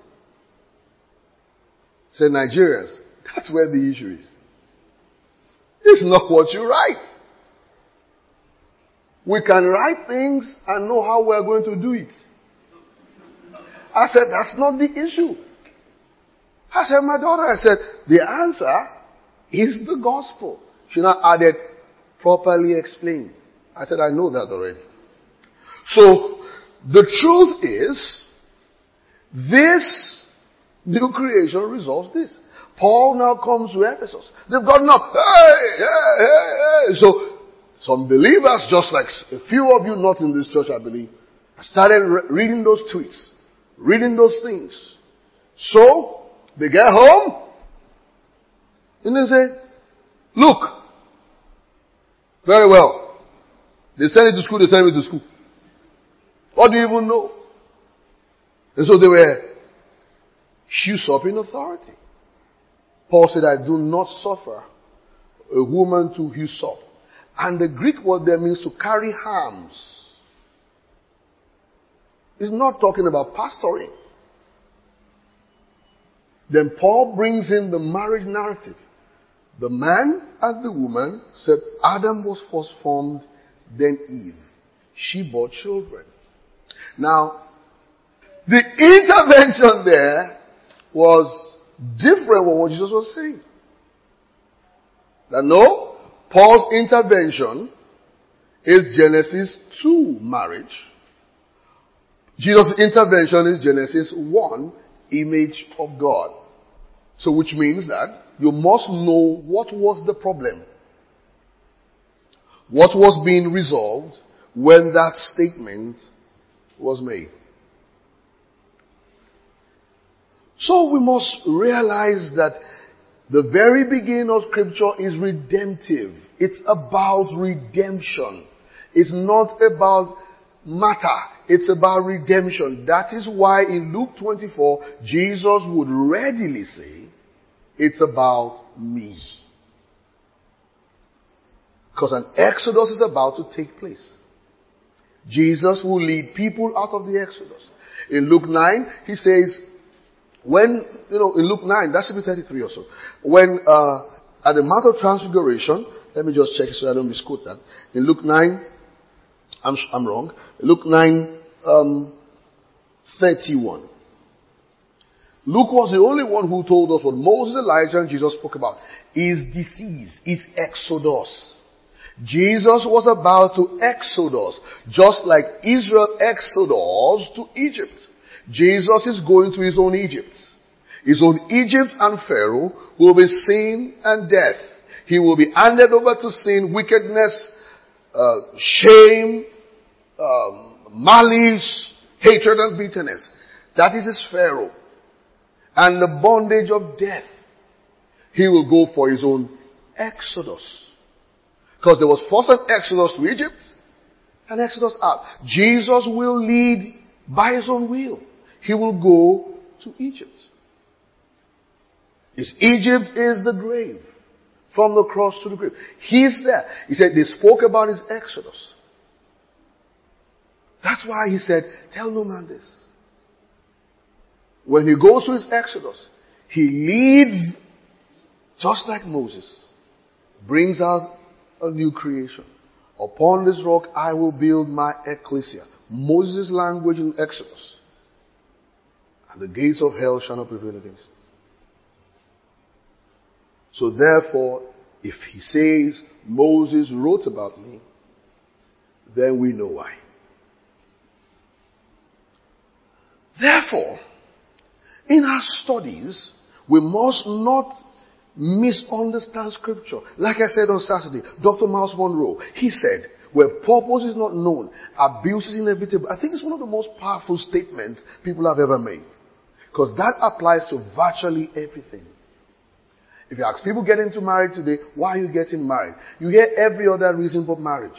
Said Nigerians. That's where the issue is. It's not what you write. We can write things and know how we're going to do it. I said, that's not the issue. I said, my daughter, I said, the answer is the gospel. She now added, properly explained. I said, I know that already. So, the truth is, this new creation resolves this. Paul now comes to Ephesus. They've gotten up. Hey. So, some believers, just like a few of you not in this church, I believe, started reading those tweets, reading those things. So, they get home, and they say, look, very well. They send it to school, they send it to school. What do you even know? And so they were usurping authority. Paul said, I do not suffer a woman to usurp. And the Greek word there means to carry harms. It's not talking about pastoring. Then Paul brings in the marriage narrative. The man and the woman said Adam was first formed, then Eve. She bore children. Now, the intervention there was different from what Jesus was saying. That no, Paul's intervention is Genesis 2 marriage. Jesus' intervention is Genesis 1 image of God. So which means that you must know what was the problem. What was being resolved when that statement was made. So we must realize that the very beginning of Scripture is redemptive. It's about redemption. It's not about matter. It's about redemption. That is why in Luke 24, Jesus would readily say, it's about me. Because an exodus is about to take place. Jesus will lead people out of the exodus. In Luke 9, he says, in Luke 9, that should be 33 or so. When, at the Mount of Transfiguration, let me just check so I don't misquote that. In Luke 9, I'm wrong. Luke 9, 31. Luke was the only one who told us what Moses, Elijah, and Jesus spoke about. His disease, his exodus. Jesus was about to exodus, just like Israel exodus to Egypt. Jesus is going to his own Egypt. His own Egypt and Pharaoh will be sin and death. He will be handed over to sin, wickedness, shame, malice, hatred and bitterness. That is his Pharaoh. And the bondage of death. He will go for his own exodus. Because there was first an exodus to Egypt, an exodus out. Jesus will lead by his own will. He will go to Egypt. His Egypt is the grave. From the cross to the grave. He's there. He said they spoke about his exodus. That's why he said, tell no man this. When he goes to his exodus, he leads just like Moses. Brings out a new creation. Upon this rock I will build my ecclesia. Moses' language in Exodus. And the gates of hell shall not prevail against it. So therefore, if he says Moses wrote about me, then we know why. Therefore, in our studies, we must not misunderstand Scripture. Like I said on Saturday, Dr. Miles Monroe, he said, where purpose is not known, abuse is inevitable. I think it's one of the most powerful statements people have ever made. Because that applies to virtually everything. If you ask people getting into marriage today, why are you getting married? You hear every other reason for marriage.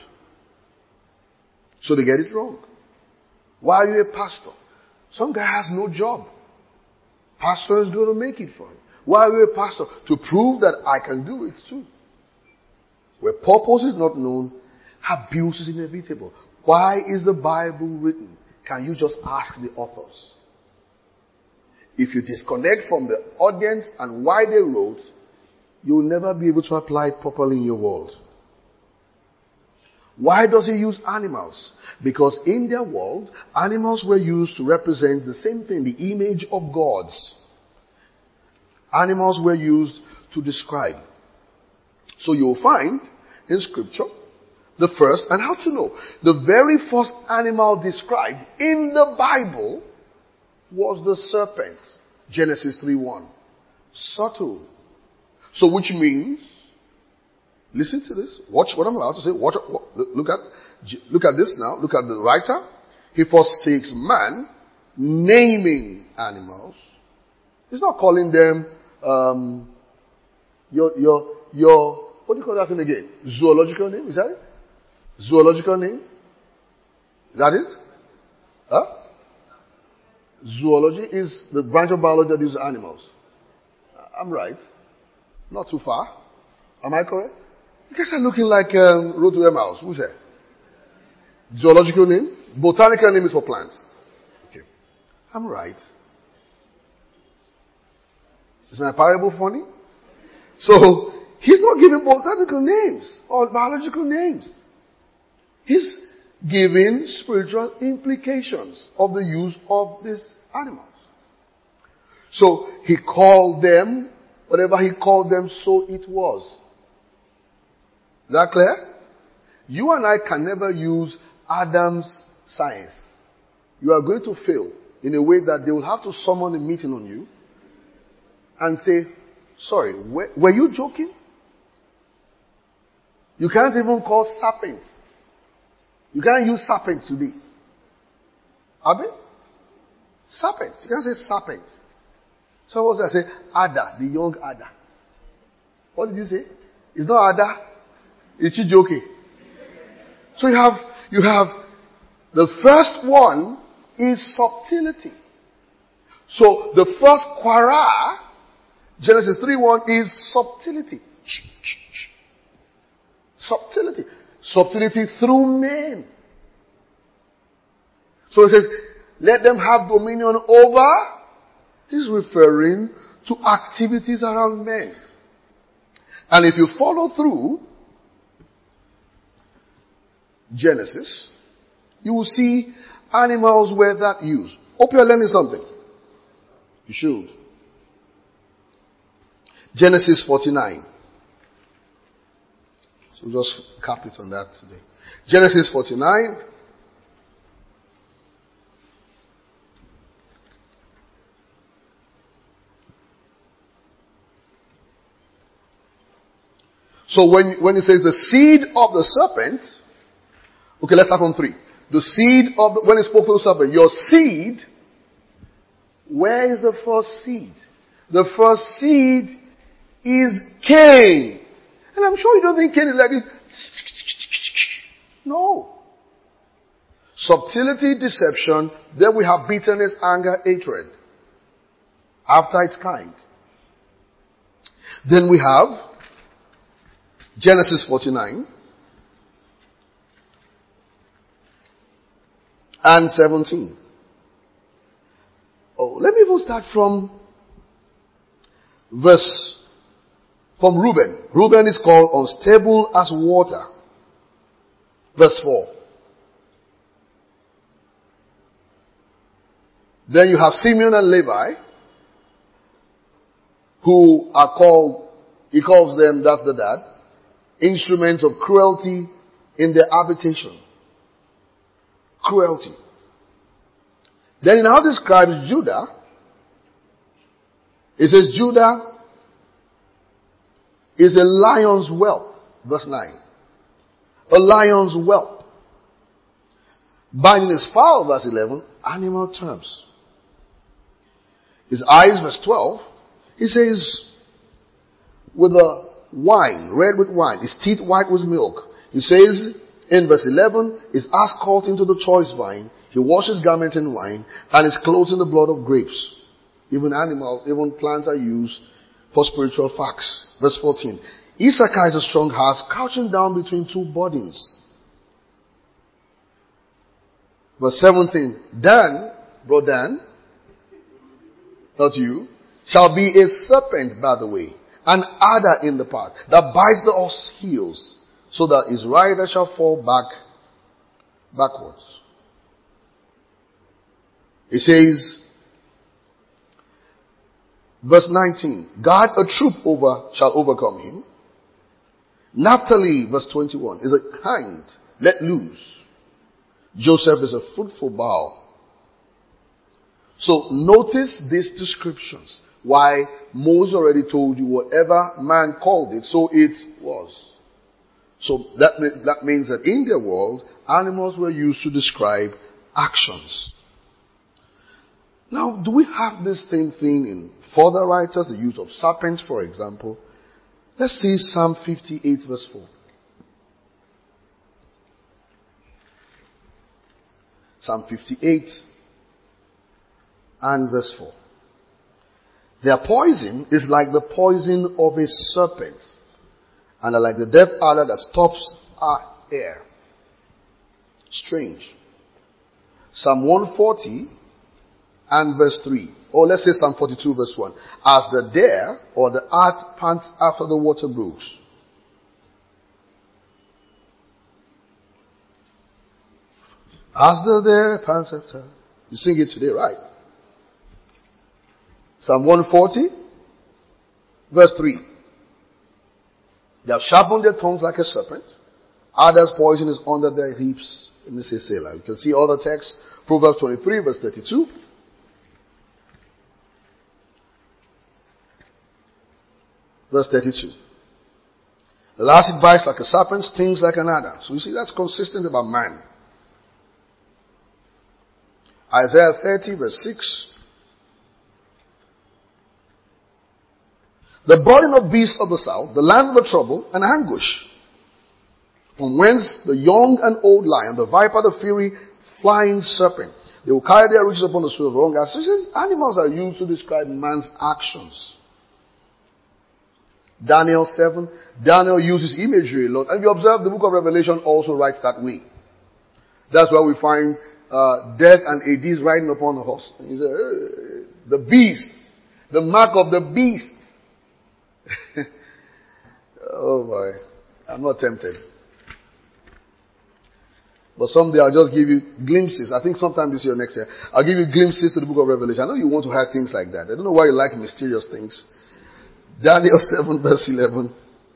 So they get it wrong. Why are you a pastor? Some guy has no job. Pastor is going to make it for him. Why are you a pastor? To prove that I can do it too. Where purpose is not known, abuse is inevitable. Why is the Bible written? Can you just ask the authors? If you disconnect from the audience and why they wrote, you'll never be able to apply it properly in your world. Why does he use animals? Because in their world, animals were used to represent the same thing, the image of gods. Animals were used to describe. So you'll find in scripture the first, and how to know, the very first animal described in the Bible was the serpent. Genesis 3:1. Subtle. So which means, listen to this. Watch what I'm about to say. Look at this now. Look at the writer. He forsakes man, naming animals. He's not calling them your what do you call that thing again? Zoological name? Is that it? Zoological name? Is that it? Huh? Zoology is the branch of biology that uses animals. I'm right. Not too far. Am I correct? You guys are looking like Road to Emmaus. Who's that? Zoological name? Botanical name is for plants. Okay. I'm right. Is my parable funny? So, he's not giving botanical names or biological names. He's giving spiritual implications of the use of these animals. So, he called them, whatever he called them, so it was. Is that clear? You and I can never use Adam's science. You are going to fail in a way that they will have to summon a meeting on you and say, sorry, were you joking? You can't even call serpent. You can't use serpent today. Abi? Serpent. You can't say serpent. So what was I say? Ada, the young Ada. What did you say? It's not Ada. It's Chijoke. So you have the first one is subtlety. So the first quara, Genesis 3:1, is subtlety. Subtlety. Subtlety through men. So it says, let them have dominion over. He's referring to activities around men. And if you follow through Genesis, you will see animals were that used. Hope you're learning something. You should. Genesis 49. So just cap it on that today. Genesis 49. So when it says the seed of the serpent, okay, let's start from 3. The seed of when it spoke to the serpent, your seed, where is the first seed? The first seed is Cain. And I'm sure you don't think Cain is like this. No. Subtlety, deception. Then we have bitterness, anger, hatred. After its kind. Then we have Genesis 49 and 17. Oh, let me even start from Reuben. Reuben is called unstable as water. Verse 4. Then you have Simeon and Levi, who are called, he calls them, that's the dad, instruments of cruelty in their habitation. Cruelty. Then he now describes Judah. It says Judah is a lion's whelp. Verse 9. A lion's whelp. Binding his fowl, verse 11, animal terms. His eyes, verse 12, he says, with a wine, red with wine, his teeth white with milk. He says, in verse 11, his ass caught into the choice vine, he washes garments in wine, and his clothes in the blood of grapes. Even animals, even plants are used for spiritual facts. Verse 14. Issachar is a strong house, crouching down between two bodies. Verse 17. Dan, bro Dan, not you, shall be a serpent by the way, an adder in the path, that bites the horse's heels. so that his rider shall fall backwards. He says, verse 19, guard a troop shall overcome him. Naphtali, verse 21, is a hind let loose. Joseph is a fruitful bough. So notice these descriptions. Why Moses already told you whatever man called it, so it was. So that means that in their world, animals were used to describe actions. Now, do we have this same thing in further writers, the use of serpents, for example? Let's see Psalm 58 verse 4. Psalm 58 and verse 4. Their poison is like the poison of a serpent, and are like the deaf adder that stops our air. Strange. Psalm 140 and verse 3. Or let's say Psalm 42 verse 1. As the deer or the hart pants after the water brooks. As the deer pants after. You sing it today, right? Psalm 140 verse 3. They have sharpened their tongues like a serpent. Others' poison is under their hips. Let me say Selah. You can see other texts. Proverbs 23 verse 32. Verse 32. The last it bites like a serpent, stings like an adder. So you see, that's consistent about man. Isaiah 30 verse 6. The burden of beasts of the south, the land of the trouble and anguish. From whence the young and old lion, the viper, the fury, flying serpent. They will carry their riches upon the swift of the wrong guys. So animals are used to describe man's actions. Daniel 7. Daniel uses imagery a lot. And if you observe, the book of Revelation also writes that way. That's why we find Death and Hades riding upon a horse. And he said, the beast. The mark of the beast. Oh my. I'm not tempted. But someday I'll just give you glimpses. I think sometime this year or next year, I'll give you glimpses to the book of Revelation. I know you want to have things like that. I don't know why you like mysterious things. Daniel 7 verse 11.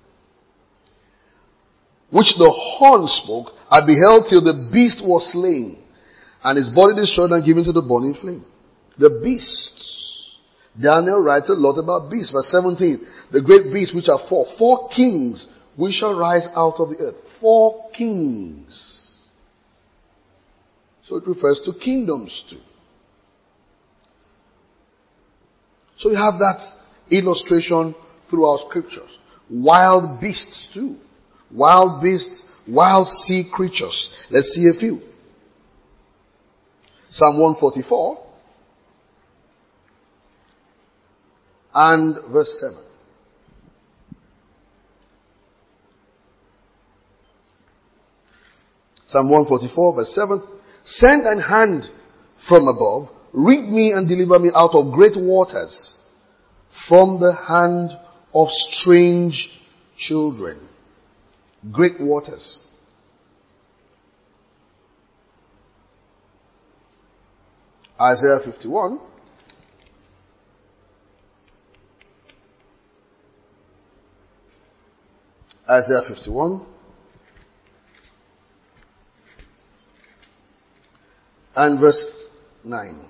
Which the horn spoke, I beheld till the beast was slain, and his body destroyed and given to the burning flame. The beasts. Daniel writes a lot about beasts. Verse 17. The great beasts which are four kings which shall rise out of the earth. 4 kings. So it refers to kingdoms too. So you have that illustration throughout scriptures. Wild beasts too. Wild beasts, wild sea creatures. Let's see a few. Psalm 144 and verse 7. Psalm 144 verse 7. Send thine hand from above, rid me and deliver me out of great waters, from the hand of strange children. Great waters. Isaiah 51. Isaiah 51. And verse 9.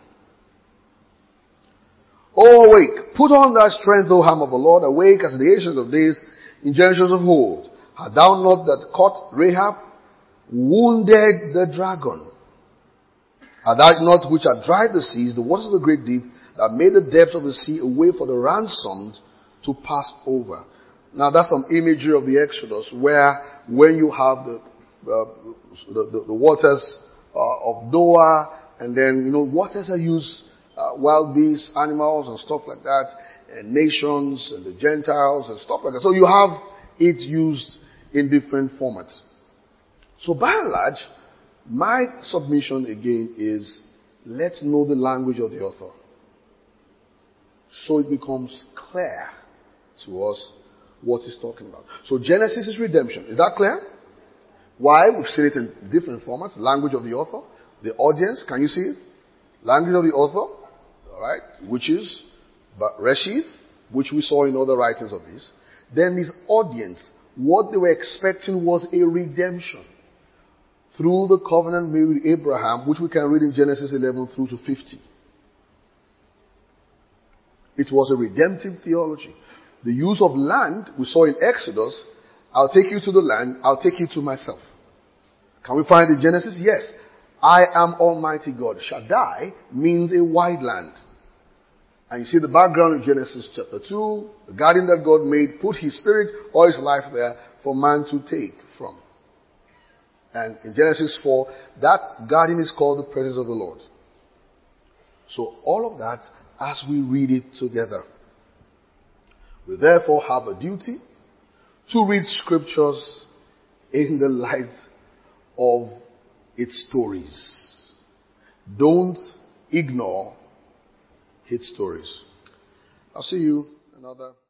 Oh, awake, put on thy strength, O arm of the Lord, awake as in the ancient of days, in generations of old. Had thou not that caught Rahab, wounded the dragon? Had thou not which had dried the seas, the waters of the great deep, that made the depths of the sea a way for the ransomed to pass over? Now that's some imagery of the Exodus, where when you have the waters of Noah, and then waters are used, wild beasts, animals, and stuff like that, and nations and the Gentiles and stuff like that. So you have it used in different formats. So by and large, my submission again is, let's know the language of the author, so it becomes clear to us what he's talking about. So Genesis is redemption. Is that clear? Why? We've seen it in different formats. Language of the author, the audience, can you see it? Language of the author, alright, which is Reshith, which we saw in other writings of this. Then his audience, what they were expecting was a redemption through the covenant made with Abraham, which we can read in Genesis 11 through to 50. It was a redemptive theology. The use of land, we saw in Exodus, I'll take you to the land, I'll take you to myself. Can we find in Genesis? Yes. I am Almighty God. Shaddai means a wide land. And you see the background in Genesis chapter 2, the garden that God made, put his spirit or his life there for man to take from. And in Genesis 4, that garden is called the presence of the Lord. So all of that, as we read it together, we therefore have a duty to read scriptures in the light of its stories. Don't ignore its stories. I'll see you another